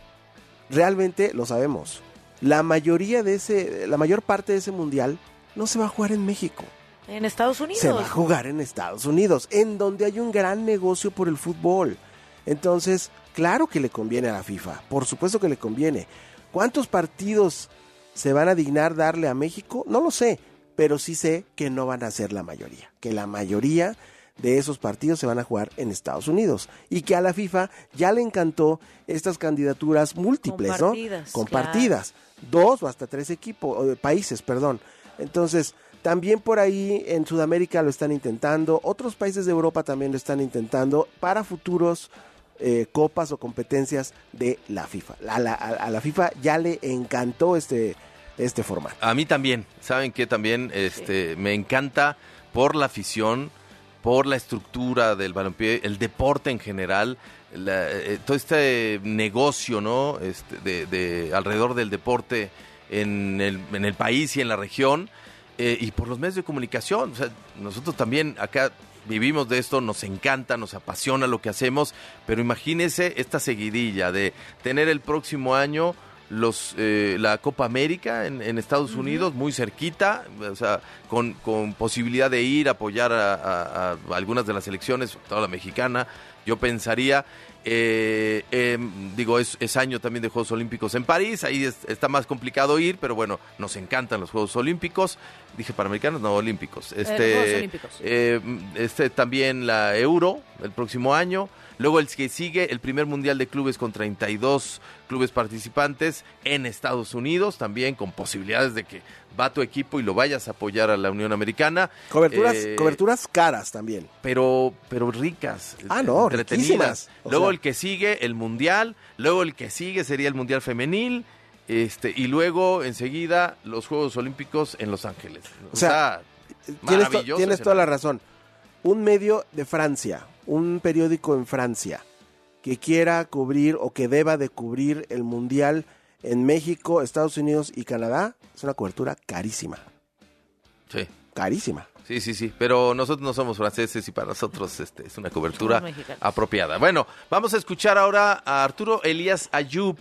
realmente lo sabemos. La mayoría de ese, la mayor parte de ese mundial no se va a jugar en México. En Estados Unidos. Se va a jugar en Estados Unidos, en donde hay un gran negocio por el fútbol. Entonces, claro que le conviene a la FIFA. Por supuesto que le conviene. ¿Cuántos partidos se van a dignar darle a México? No lo sé, pero sí sé que no van a ser la mayoría, que la mayoría de esos partidos se van a jugar en Estados Unidos, y que a la FIFA ya le encantó estas candidaturas múltiples, compartidas, ¿no? Compartidas, claro. Dos o hasta tres equipos, países, perdón. Entonces, también por ahí en Sudamérica lo están intentando, otros países de Europa también lo están intentando para futuros Eh, copas o competencias de la FIFA. A la, a, a la FIFA ya le encantó este, este formato. A mí también, ¿saben qué? También este, sí. Me encanta por la afición, por la estructura del balompié, el deporte en general, la, eh, todo este negocio, ¿no? Este, de, de alrededor del deporte en el, en el país y en la región, eh, y por los medios de comunicación. O sea, nosotros también acá vivimos de esto, nos encanta, nos apasiona lo que hacemos, pero imagínese esta seguidilla de tener el próximo año los eh, la Copa América en, en Estados uh-huh. Unidos, muy cerquita, o sea, con, con posibilidad de ir a apoyar a, a, a algunas de las selecciones, toda la mexicana, yo pensaría. Eh, eh, digo, es, es año también de Juegos Olímpicos en París, ahí es, está más complicado ir, pero bueno, nos encantan los Juegos Olímpicos. Dije Panamericanos, no, Olímpicos. Este, eh, Juegos Olímpicos. Eh, este también la Euro el próximo año. Luego el que sigue, el primer Mundial de Clubes con treinta y dos clubes participantes en Estados Unidos, también con posibilidades de que va tu equipo y lo vayas a apoyar a la Unión Americana. Coberturas, eh, coberturas caras también. Pero, pero ricas. Ah, no, entretenidas. Luego sea... el que sigue, el Mundial. Luego el que sigue sería el Mundial Femenil. Este, y luego enseguida los Juegos Olímpicos en Los Ángeles. O sea, o sea tienes, to- tienes toda la razón. Un medio de Francia, un periódico en Francia, que quiera cubrir o que deba de cubrir el Mundial en México, Estados Unidos y Canadá, es una cobertura carísima. Sí. Carísima. Sí, sí, sí, pero nosotros no somos franceses y para nosotros este, es una cobertura apropiada. Bueno, vamos a escuchar ahora a Arturo Elías Ayub.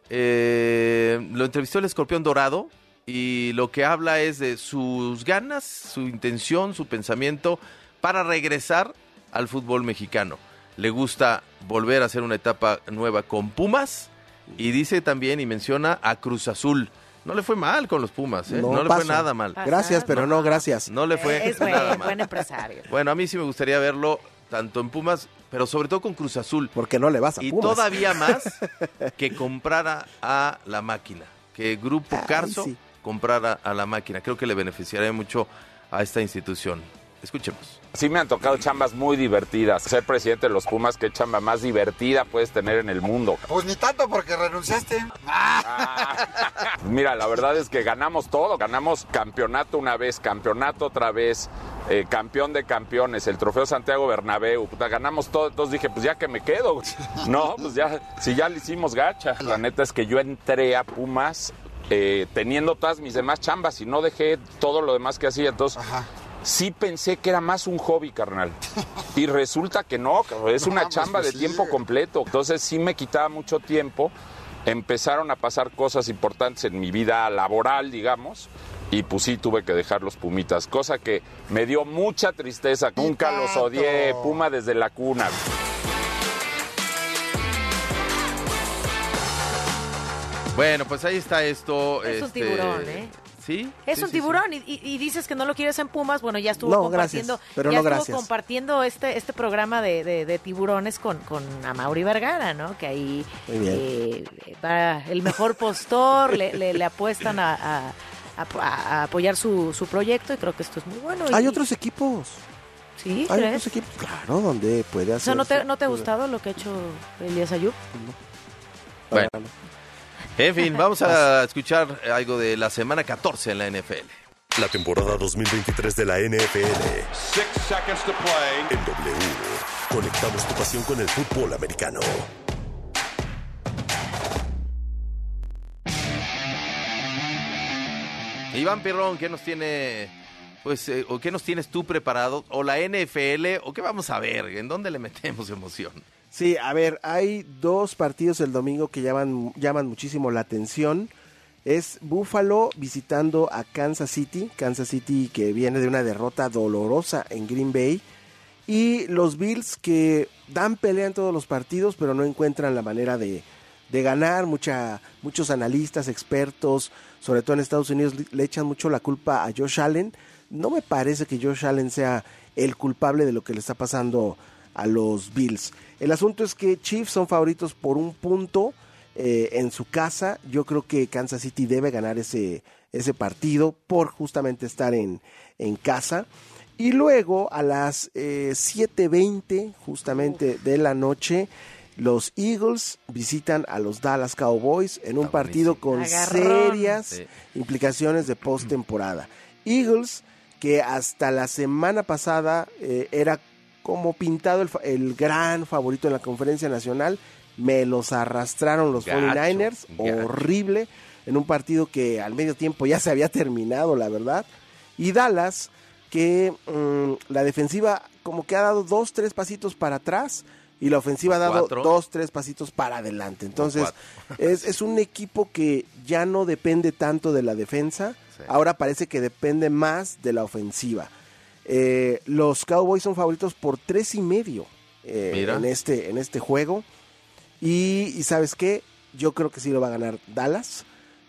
Eh, lo entrevistó el Escorpión Dorado y lo que habla es de sus ganas, su intención, su pensamiento para regresar al fútbol mexicano. Le gusta volver a hacer una etapa nueva con Pumas y dice también y menciona a Cruz Azul. No le fue mal con los Pumas, ¿eh? No, no le fue nada mal. Gracias, pero no, gracias. No le fue es nada buen, mal. buen empresario. Bueno, a mí sí me gustaría verlo tanto en Pumas, pero sobre todo con Cruz Azul. Porque no le vas a y Pumas. Y todavía más que comprara a la máquina. Que Grupo Ay, Carso sí. comprara a la máquina. Creo que le beneficiaría mucho a esta institución. Escuchemos. Sí me han tocado chambas muy divertidas. Ser presidente de los Pumas, qué chamba más divertida puedes tener en el mundo. Pues ni tanto porque renunciaste. Ah. Mira, la verdad es que ganamos todo. Ganamos campeonato una vez, campeonato otra vez, eh, campeón de campeones, el trofeo Santiago Bernabéu. Puta, ganamos todo. Entonces dije, pues ya que me quedo. No, pues ya, si ya le hicimos gacha. La neta es que yo entré a Pumas eh, teniendo todas mis demás chambas y no dejé todo lo demás que hacía. Entonces... Ajá. Sí pensé que era más un hobby, carnal. Y resulta que no, es una chamba de tiempo completo. Entonces sí me quitaba mucho tiempo empezaron a pasar cosas importantes en mi vida laboral, digamos, y pues sí tuve que dejar los Pumitas, cosa que me dio mucha tristeza. Nunca los odié, Puma desde la cuna. Bueno, pues ahí está esto. Es este... un tiburón, ¿eh? ¿Sí? Es sí, un sí, tiburón sí. Y, y dices que no lo quieres en Pumas. Bueno, ya estuvo No, compartiendo, gracias, pero ya no estuvo gracias. compartiendo este este programa de, de, de tiburones con, con Amaury Vergara, ¿no? Que ahí Muy bien. eh, va el mejor postor, le, le, le apuestan a, a, a, a apoyar su, su proyecto y creo que esto es muy bueno. Y, Hay otros equipos. ¿Sí? Hay ¿crees? otros equipos, claro, donde puede O sea, hacer. ¿no te, ¿no te ha gustado lo que ha hecho Elías Ayub? Bueno. En fin, vamos a escuchar algo de la semana catorce en la N F L. La temporada dos mil veintitrés de la N F L. Six seconds to play. En W. Conectamos tu pasión con el fútbol americano. Iván Pirrón, ¿qué nos tiene, pues, eh, o qué nos tienes tú preparado? ¿O la N F L? ¿O qué vamos a ver? ¿En dónde le metemos emoción? Sí, a ver, hay dos partidos el domingo que llaman, llaman muchísimo la atención. Es Buffalo visitando a Kansas City, Kansas City que viene de una derrota dolorosa en Green Bay, y los Bills que dan pelea en todos los partidos, pero no encuentran la manera de, de ganar. Mucha, muchos analistas, expertos, sobre todo en Estados Unidos, le echan mucho la culpa a Josh Allen. No me parece que Josh Allen sea el culpable de lo que le está pasando a los Bills. El asunto es que Chiefs son favoritos por un punto eh, en su casa. Yo creo que Kansas City debe ganar ese, ese partido por justamente estar en, en casa. Y luego a las eh, siete veinte justamente de la noche, los Eagles visitan a los Dallas Cowboys en un partido con Agarrón. serias Sí. implicaciones de postemporada. Eagles que hasta la semana pasada eh, era como pintado el, fa- el gran favorito en la conferencia nacional, me los arrastraron los Gacho, cuarenta y nueve ers, gacho. horrible, en un partido que al medio tiempo ya se había terminado, la verdad. Y Dallas, que mmm, la defensiva como que ha dado dos, tres pasitos para atrás, y la ofensiva ha dado Cuatro. dos, tres pasitos para adelante. Entonces, es, es un equipo que ya no depende tanto de la defensa, Sí. ahora parece que depende más de la ofensiva. Eh, los Cowboys son favoritos por tres y medio eh, Mira. en este en este juego, y, y ¿sabes qué? Yo creo que sí lo va a ganar Dallas.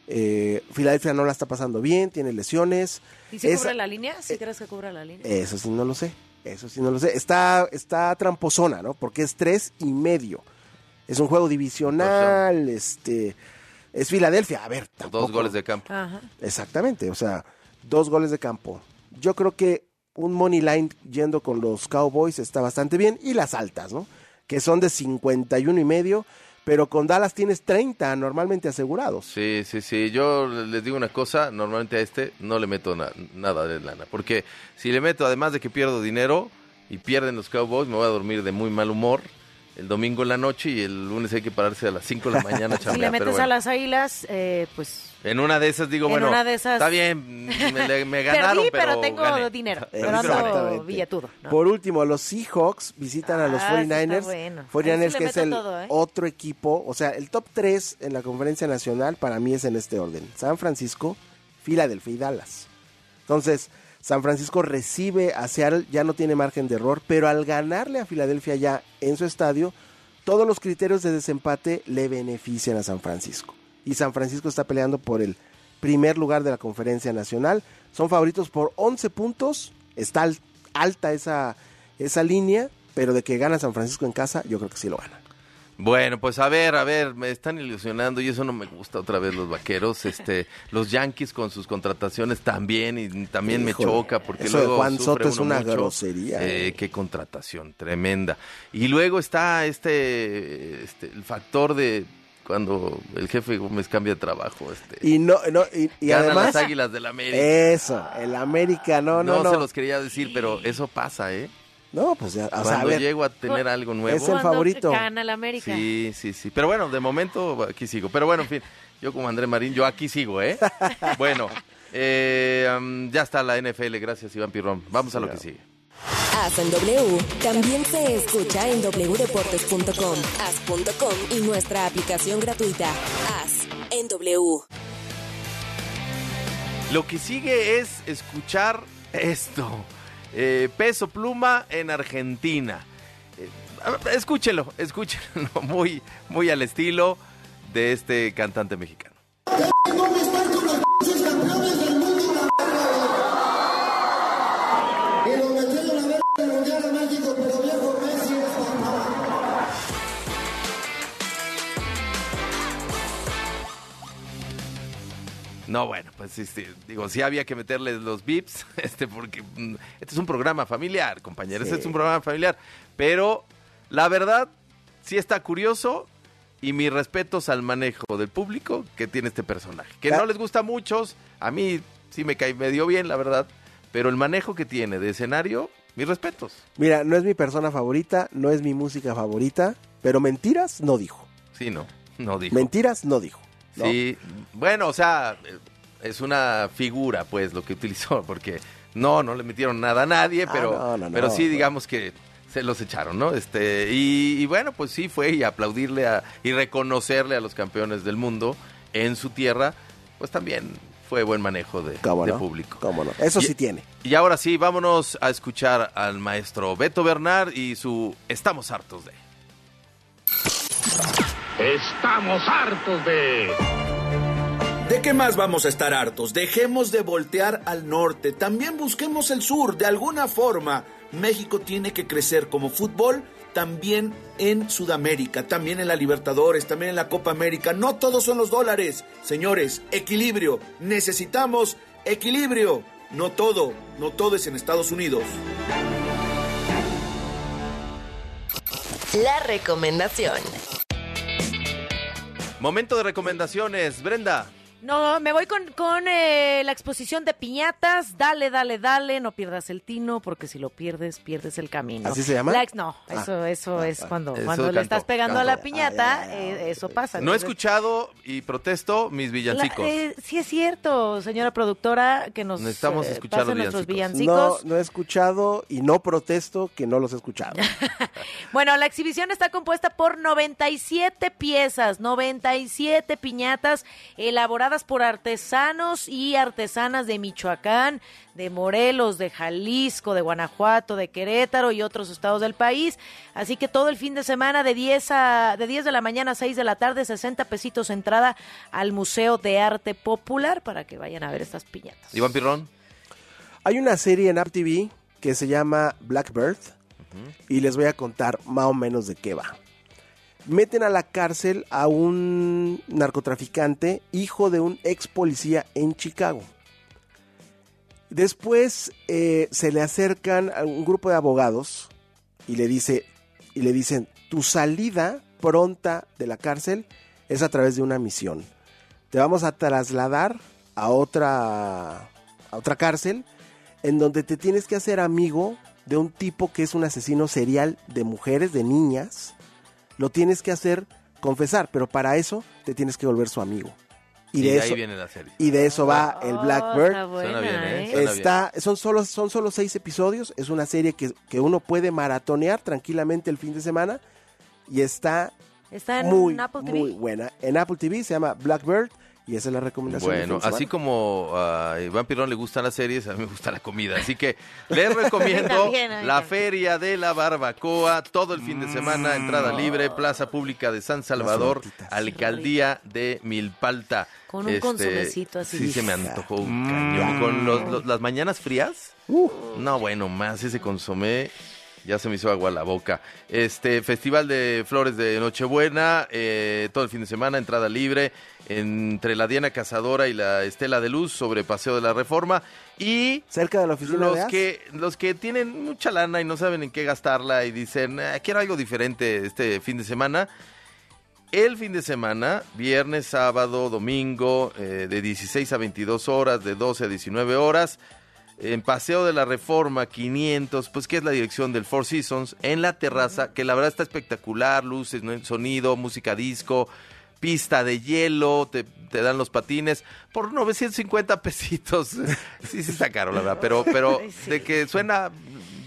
eh, Filadelfia no la está pasando bien, tiene lesiones. ¿Y si Esa- cubre la línea? ¿Sí crees que cubra la línea? Eso sí no lo sé, eso sí no lo sé. Está, está tramposona, ¿no? Porque es tres y medio. Es un juego divisional, este, es Filadelfia. A ver, tampoco. Dos goles de campo. Ajá. Exactamente, o sea, dos goles de campo. Yo creo que un money line yendo con los Cowboys está bastante bien, y las altas, ¿no? Que son de cincuenta y uno y medio, pero con Dallas tienes treinta normalmente asegurados. Sí, sí, sí. Yo les digo una cosa, normalmente a este no le meto na- nada de lana, porque si le meto, además de que pierdo dinero y pierden los Cowboys, me voy a dormir de muy mal humor el domingo en la noche, y el lunes hay que pararse a las cinco de la mañana a chambear. Si le metes pero bueno. a las Águilas, eh, pues En una de esas digo, En bueno, una de esas- está bien, me, le- me ganaron, perdí, pero, pero tengo gané. dinero. Pero Exactamente. ando billetudo, ¿no? Por último, los Seahawks visitan a los Ah, cuarenta y sí nueve está ers. bueno. cuarenta y nueve ers Ahí sí que le es meto el todo, ¿eh? otro equipo, o sea, el top tres en la conferencia nacional para mí es en este orden: San Francisco, Filadelfia y Dallas. Entonces, San Francisco recibe a Seattle, ya no tiene margen de error, pero al ganarle a Filadelfia ya en su estadio, todos los criterios de desempate le benefician a San Francisco. Y San Francisco está peleando por el primer lugar de la conferencia nacional. Son favoritos por once puntos. Está al- alta esa, esa línea, pero de que gana San Francisco en casa, yo creo que sí lo gana. Bueno, pues a ver, a ver, me están ilusionando y eso no me gusta otra vez los vaqueros, este, los Yankees con sus contrataciones también, y también Híjole, me choca porque eso de luego Juan sufre Soto es uno una mucho. grosería, Eh, eh. qué contratación tremenda. Y luego está este, este, el factor de cuando el jefe Gómez cambia de trabajo, este, Y no, no y, y ganan además las Águilas del América. eso, el América, no, no, no, no. se los quería decir, pero eso pasa, ¿eh? No, pues ya, o sea, Cuando a ver, llego a tener algo nuevo. es el Cuando favorito. gana el América. Sí, sí, sí. Pero bueno, de momento aquí sigo. Pero bueno, en fin, yo como André Marín, yo aquí sigo, ¿eh? Bueno, eh, um, ya está la N F L. Gracias, Iván Pirrón. Vamos a lo que sigue. As en W también se escucha en doble u deportes punto com, as punto com y nuestra aplicación gratuita. As en W. Lo que sigue es escuchar esto. Eh, Peso Pluma en Argentina. Eh, escúchelo, escúchelo, muy, muy al estilo de este cantante mexicano. No, bueno, pues este, digo, sí había que meterles los bips, este, porque mm, este es un programa familiar, compañeros, sí. Este es un programa familiar, pero la verdad sí está curioso y mis respetos al manejo del público que tiene este personaje, que ¿Ah? no les gusta a muchos, a mí sí me cae medio bien, la verdad, pero el manejo que tiene de escenario, mis respetos. Mira, no es mi persona favorita, no es mi música favorita, pero mentiras no dijo. Sí, no, no dijo. Mentiras no dijo. ¿no? Sí, bueno, o sea, es una figura, pues, lo que utilizó, porque no, no le metieron nada a nadie, pero, ah, no, no, pero no, sí, digamos que se los echaron, ¿no? Este, y, y bueno, pues sí fue y aplaudirle a, y reconocerle a los campeones del mundo en su tierra, pues también fue buen manejo de, ¿Cómo de no? público. ¿Cómo no? Eso y, sí tiene. Y ahora sí, vámonos a escuchar al maestro Beto Bernard y su Estamos hartos de... Estamos hartos de... ¿De qué más vamos a estar hartos? Dejemos de voltear al norte, también busquemos el sur. De alguna forma, México tiene que crecer como fútbol, también en Sudamérica, también en la Libertadores, también en la Copa América. No todos son los dólares. Señores, equilibrio. Necesitamos equilibrio. No todo, no todo es en Estados Unidos. La recomendación. Momento de recomendaciones, Brenda. No, me voy con, con eh, la exposición de piñatas. Dale, dale, dale, no pierdas el tino, porque si lo pierdes, pierdes el camino. ¿Así se llama? La ex, no, Ah. eso eso Ah, es ah. cuando, Eso cuando canto, le estás pegando canto. a la piñata, Ah, ya, ya. eh, eso pasa. No he Entonces, escuchado y protesto mis villancicos. la- eh, sí es cierto, señora productora, que nos Necesitamos eh, escuchar pasen los nuestros No, villancicos. no he escuchado y no protesto que no los he escuchado. Bueno, la exhibición está compuesta por noventa y siete piezas, noventa y siete piñatas elaboradas por artesanos y artesanas de Michoacán, de Morelos, de Jalisco, de Guanajuato, de Querétaro y otros estados del país. Así que todo el fin de semana de diez a de diez de la mañana a seis de la tarde, sesenta pesitos entrada al Museo de Arte Popular para que vayan a ver estas piñatas. Iván Pirrón. Hay una serie en Apple T V que se llama Blackbird y les voy a contar más o menos de qué va. Meten a la cárcel a un narcotraficante, hijo de un ex policía en Chicago. Después eh, se le acercan a un grupo de abogados y le dice y le dicen: tu salida pronta de la cárcel es a través de una misión. Te vamos a trasladar a otra a otra cárcel en donde te tienes que hacer amigo de un tipo que es un asesino serial de mujeres, de niñas. Lo tienes que hacer confesar, pero para eso te tienes que volver su amigo. Y, Y de de eso ahí viene la serie. y de eso va el Blackbird. Está buena, Suena bien, ¿eh? ¿eh? Suena Está, son solo son solo seis episodios. Es una serie que, que uno puede maratonear tranquilamente el fin de semana y está Está en muy Apple T V. muy buena. En Apple T V se llama Blackbird y esa es la recomendación. del Bueno, fin de semana. así como a Iván Pirrón le gustan las series, a mí me gusta la comida. Así que les recomiendo También, a mí la también. Feria de la Barbacoa, todo el fin de semana, entrada libre, Plaza Pública de San Salvador, Alcaldía de Milpalta. Con un consomecito así. Sí, se me antojó un cañón. Con los- los- las mañanas frías. No, bueno, más ese consomé. Ya se me hizo agua a la boca. Este Festival de Flores de Nochebuena, eh, todo el fin de semana, entrada libre, entre la Diana Cazadora y la Estela de Luz sobre Paseo de la Reforma. Y cerca de la oficina los de A S. que los que tienen mucha lana y no saben en qué gastarla y dicen, "Ah, quiero algo diferente este fin de semana". El fin de semana, viernes, sábado, domingo, eh, de dieciséis a veintidós horas, de doce a diecinueve horas, en Paseo de la Reforma quinientos, pues que es la dirección del Four Seasons, en la terraza, que la verdad está espectacular, luces, ¿no? Sonido, música disco, pista de hielo, te, te dan los patines, por novecientos cincuenta pesitos. Sí, sí está caro, la verdad, pero, pero Ay, sí. de que suena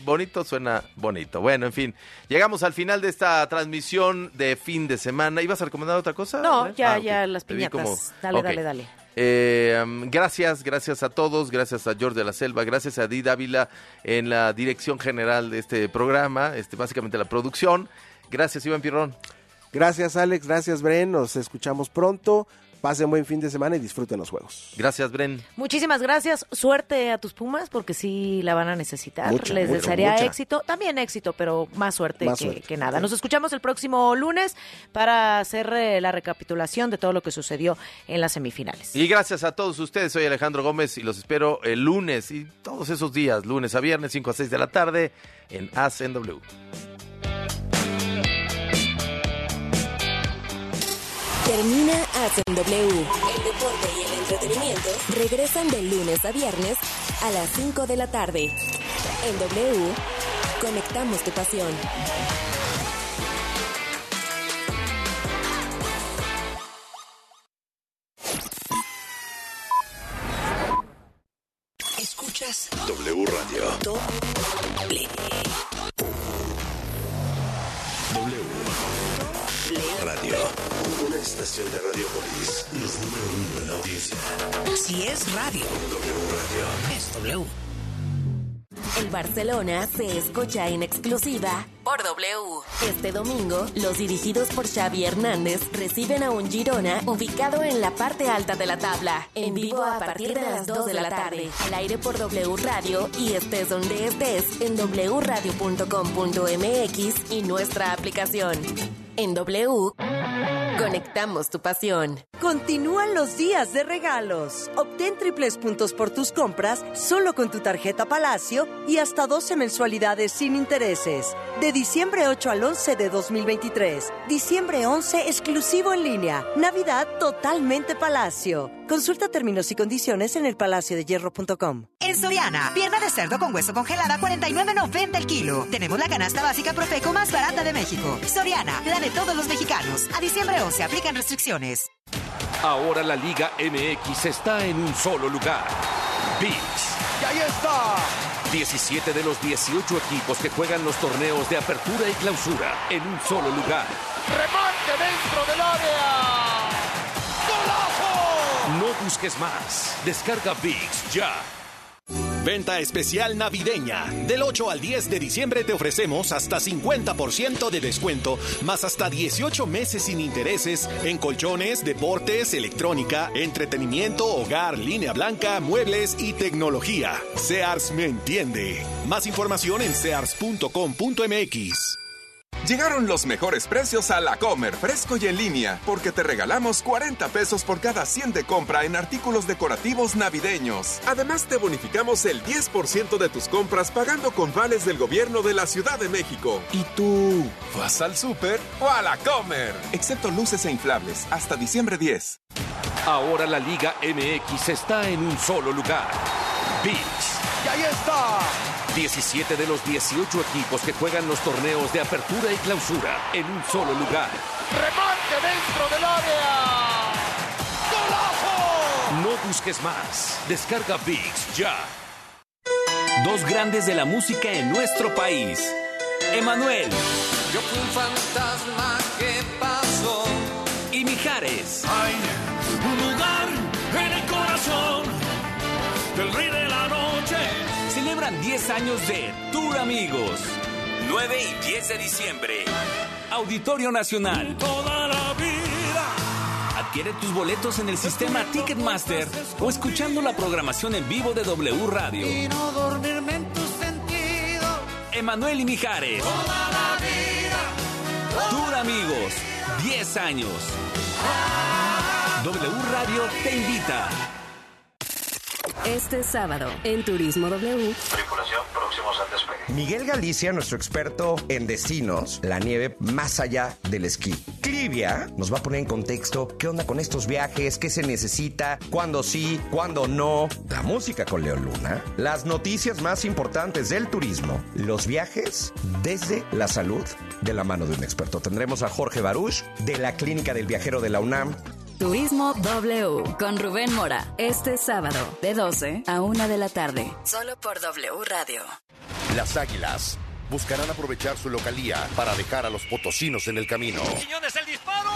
bonito suena bonito. Bueno, en fin, llegamos al final de esta transmisión de fin de semana. ¿Ibas a recomendar otra cosa? No, ¿Eh? ya, ah, ya okay. las Te vi piñatas. como... Dale, okay. dale, dale. Eh, um, gracias, gracias a todos, gracias a George de la Selva, gracias a Adi Dávila en la dirección general de este programa, este básicamente la producción. Gracias, Iván Pirrón. Gracias, Alex, gracias, Bren, nos escuchamos pronto. Pasen buen fin de semana y disfruten los juegos. Gracias, Bren. Muchísimas gracias. Suerte a tus Pumas porque sí la van a necesitar. Mucha, Les mucha, desearía mucha. éxito. También éxito, pero más suerte, Más que, suerte. que nada. Nos escuchamos el próximo lunes para hacer eh, la recapitulación de todo lo que sucedió en las semifinales. Y gracias a todos ustedes, soy Alejandro Gómez y los espero el lunes y todos esos días, lunes a viernes, cinco a seis de la tarde en A C N W. Termina A C N W. El deporte y el entretenimiento regresan de lunes a viernes a las cinco de la tarde. En W, conectamos tu pasión. Escuchas W Radio. Doble. W Radio. Una estación de Radiopolis. Los número uno en la audiencia. Si es radio, W Radio. es W. El Barcelona se escucha en exclusiva por W. Este domingo, los dirigidos por Xavi Hernández reciben a un Girona ubicado en la parte alta de la tabla. En vivo a partir de las dos de la tarde. Al aire por W Radio y estés donde estés en doble u radio punto com punto m x y nuestra aplicación. En W, conectamos tu pasión. Continúan los días de regalos. Obtén triples puntos por tus compras solo con tu tarjeta Palacio y hasta doce mensualidades sin intereses. De diciembre ocho al once de dos mil veintitrés. Diciembre once exclusivo en línea. Navidad totalmente Palacio. Consulta términos y condiciones en el palacio de hierro punto com. En Soriana, pierna de cerdo con hueso congelada cuarenta y nueve noventa el kilo. Tenemos la canasta básica Profeco más barata de México. Soriana, la de todos los mexicanos. A diciembre once aplican restricciones. Ahora la Liga M X está en un solo lugar. ViX. Y ahí está. diecisiete de los dieciocho equipos que juegan los torneos de apertura y clausura en un solo lugar. Remate dentro del área. ¡Golazo! No busques más. Descarga ViX ya. Venta especial navideña. Del ocho al diez de diciembre te ofrecemos hasta cincuenta por ciento de descuento, más hasta dieciocho meses sin intereses en colchones, deportes, electrónica, entretenimiento, hogar, línea blanca, muebles y tecnología. Sears me entiende. Más información en sears punto com punto m x. Llegaron los mejores precios a La Comer, fresco y en línea, porque te regalamos cuarenta pesos por cada cien de compra en artículos decorativos navideños. Además, te bonificamos el diez por ciento de tus compras pagando con vales del gobierno de la Ciudad de México. ¿Y tú? ¿Vas al súper o a La Comer? Excepto luces e inflables, hasta diciembre diez. Ahora la Liga M X está en un solo lugar. ViX. Y ahí está. diecisiete de los dieciocho equipos que juegan los torneos de apertura y clausura en un solo lugar. Remate dentro del área. ¡Golazo! No busques más. Descarga ViX ya. Dos grandes de la música en nuestro país. Emanuel. Yo fui un fantasma que pasó. Y Mijares. Hay un lugar en el corazón del rey de la noche. Celebran diez años de Tour Amigos. nueve y diez de diciembre. Auditorio Nacional. Toda la vida. Adquiere tus boletos en el sistema Ticketmaster o escuchando la programación en vivo de W Radio. Y no dormirme en tus sentidos. Emanuel y Mijares. Toda la vida. Tour Amigos. diez años. W Radio te invita. Este sábado, en Turismo W. Tripulación, próximos al despegue. Miguel Galicia, nuestro experto en destinos, la nieve más allá del esquí. Clivia nos va a poner en contexto qué onda con estos viajes, qué se necesita, cuándo sí, cuándo no. La música con Leo Luna, las noticias más importantes del turismo, los viajes desde la salud de la mano de un experto. Tendremos a Jorge Baruch de la Clínica del Viajero de la UNAM. Turismo W con Rubén Mora. Este sábado, de doce a una de la tarde. Solo por W Radio. Las Águilas buscarán aprovechar su localía para dejar a los potosinos en el camino. Quiñones, el disparo.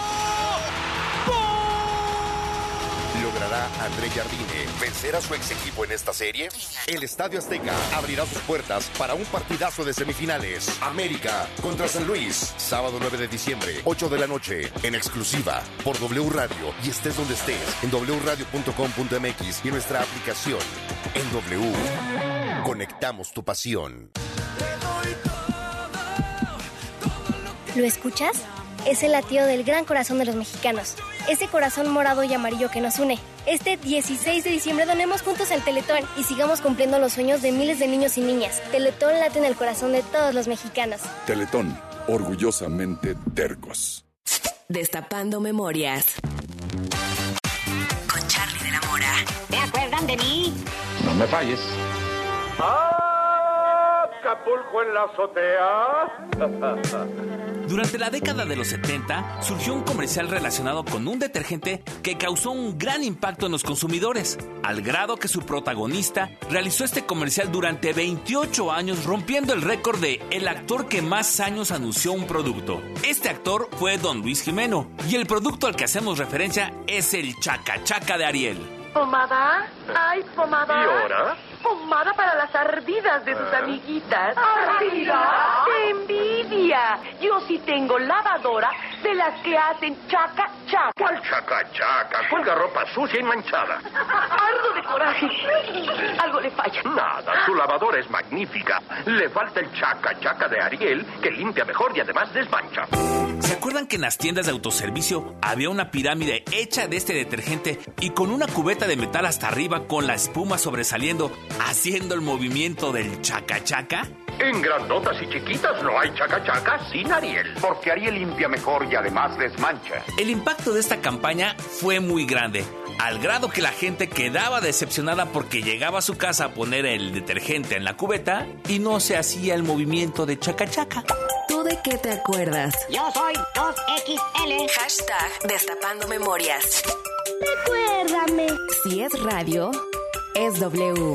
¿Logrará André Jardine vencer a su ex equipo en esta serie? El Estadio Azteca abrirá sus puertas para un partidazo de semifinales. América contra San Luis. Sábado nueve de diciembre, ocho de la noche, en exclusiva por W Radio. Y estés donde estés, en doble u radio punto com punto m x y en nuestra aplicación. En W, conectamos tu pasión. ¿Lo escuchas? Es el latido del gran corazón de los mexicanos. Ese corazón morado y amarillo que nos une. Este dieciséis de diciembre donemos juntos el Teletón y sigamos cumpliendo los sueños de miles de niños y niñas. Teletón late en el corazón de todos los mexicanos. Teletón, orgullosamente tercos. Destapando memorias. Con Charlie de la Mora. ¿Te acuerdan de mí? No me falles. Acapulco en la azotea. Durante la década de los setenta, surgió un comercial relacionado con un detergente que causó un gran impacto en los consumidores, al grado que su protagonista realizó este comercial durante veintiocho años, rompiendo el récord de el actor que más años anunció un producto. Este actor fue Don Luis Jimeno, y el producto al que hacemos referencia es el Chaca Chaca de Ariel. ¿Pomada? ¡Ay, pomada! ¿Y ahora? Pomada para las ardidas de tus ¿Ah? amiguitas. ¿Ardidas? ¡Qué envidia! Yo sí tengo lavadora de las que hacen chaca chaca. ¿Cuál chaca chaca? Cuelga ropa sucia y manchada. Ardo de coraje. Algo le falla. Nada, su lavadora es magnífica. Le falta el chaca chaca de Ariel, que limpia mejor y además desmancha. ¿Se acuerdan que en las tiendas de autoservicio había una pirámide hecha de este detergente y con una cubeta de metal hasta arriba con la espuma sobresaliendo, haciendo el movimiento del chaca chaca? En grandotas y chiquitas no hay chaca chaca sin Ariel. Porque Ariel limpia mejor y además desmancha. El impacto de esta campaña fue muy grande, al grado que la gente quedaba decepcionada porque llegaba a su casa a poner el detergente en la cubeta y no se hacía el movimiento de chaca chaca. ¿Tú de qué te acuerdas? Yo soy dos equis ele. Hashtag Destapando Memorias. Recuérdame. Si es radio, es W.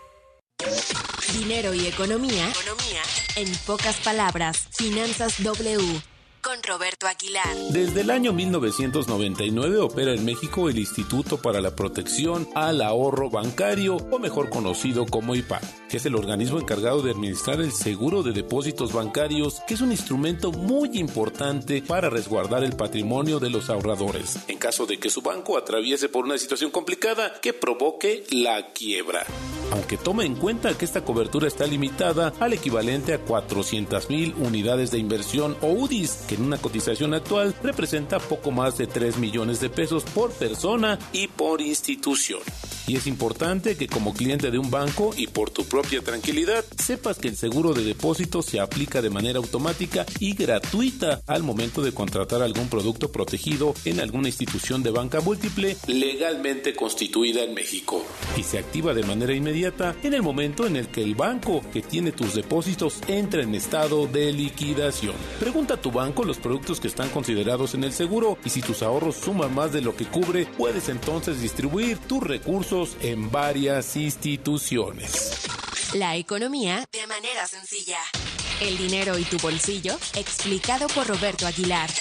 Dinero y economía. Economía. En pocas palabras, Finanzas W. Con Roberto Aguilar. Desde el año mil novecientos noventa y nueve opera en México el Instituto para la Protección al Ahorro Bancario, o mejor conocido como I P A D, que es el organismo encargado de administrar el seguro de depósitos bancarios, que es un instrumento muy importante para resguardar el patrimonio de los ahorradores, en caso de que su banco atraviese por una situación complicada que provoque la quiebra. Aunque tome en cuenta que esta cobertura está limitada al equivalente a cuatrocientas mil unidades de inversión o U D I S, que en una cotización actual representa poco más de tres millones de pesos por persona y por institución. Y es importante que como cliente de un banco y por tu propia tranquilidad, sepas que el seguro de depósito se aplica de manera automática y gratuita al momento de contratar algún producto protegido en alguna institución de banca múltiple legalmente constituida en México. Y se activa de manera inmediata en el momento en el que el banco que tiene tus depósitos entra en estado de liquidación. Pregunta a tu banco los productos que están considerados en el seguro, y si tus ahorros suman más de lo que cubre, puedes entonces distribuir tus recursos en varias instituciones. La economía de manera sencilla. El dinero y tu bolsillo, explicado por Roberto Aguilar.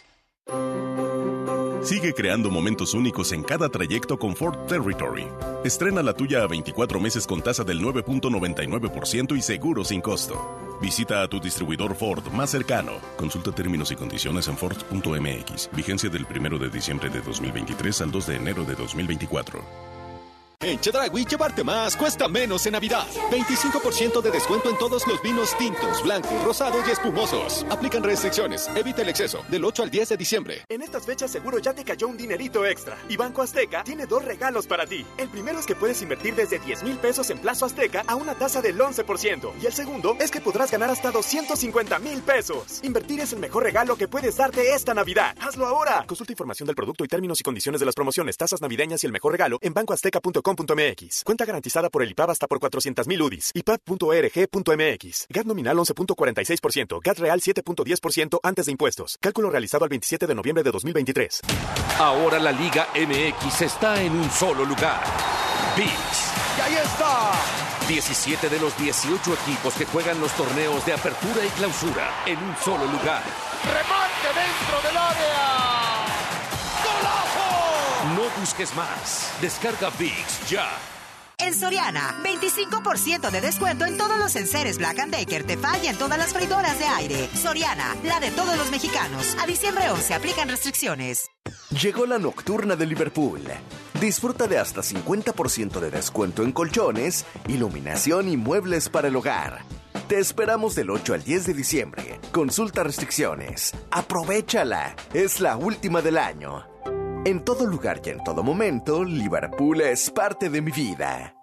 Sigue creando momentos únicos en cada trayecto con Ford Territory. Estrena la tuya a veinticuatro meses con tasa del nueve punto noventa y nueve por ciento y seguro sin costo. Visita a tu distribuidor Ford más cercano. Consulta términos y condiciones en Ford punto m x. Vigencia del primero de diciembre de dos mil veintitrés al dos de enero de dos mil veinticuatro. En Chedraui, llevarte más cuesta menos en Navidad. veinticinco por ciento de descuento en todos los vinos tintos, blancos, rosados y espumosos. Aplican restricciones. Evita el exceso. Del ocho al diez de diciembre. En estas fechas seguro ya te cayó un dinerito extra. Y Banco Azteca tiene dos regalos para ti. El primero es que puedes invertir desde diez mil pesos en Plazo Azteca a una tasa del once por ciento. Y el segundo es que podrás ganar hasta doscientos cincuenta mil pesos. Invertir es el mejor regalo que puedes darte esta Navidad. ¡Hazlo ahora! Consulta información del producto y términos y condiciones de las promociones, tasas navideñas y el mejor regalo en banco azteca punto com punto m x. Cuenta garantizada por el I P A D hasta por cuatrocientos mil U D I S. I P A D punto org punto m x. G A T nominal once punto cuarenta y seis por ciento. G A T real siete punto diez por ciento antes de impuestos. Cálculo realizado al veintisiete de noviembre de dos mil veintitrés. Ahora la Liga M X está en un solo lugar. V I X. Y ahí está. diecisiete de los dieciocho equipos que juegan los torneos de apertura y clausura en un solo lugar. ¡Remate dentro del área! ¡Golazo! No busques más. Descarga ViX ya. En Soriana, veinticinco por ciento de descuento en todos los enseres Black and Decker, Tefal y en todas las freidoras de aire. Soriana, la de todos los mexicanos. A diciembre once aplican restricciones. Llegó la nocturna de Liverpool. Disfruta de hasta cincuenta por ciento de descuento en colchones, iluminación y muebles para el hogar. Te esperamos del ocho al diez de diciembre. Consulta restricciones. ¡Aprovechala! Es la última del año. En todo lugar y en todo momento, Liverpool es parte de mi vida.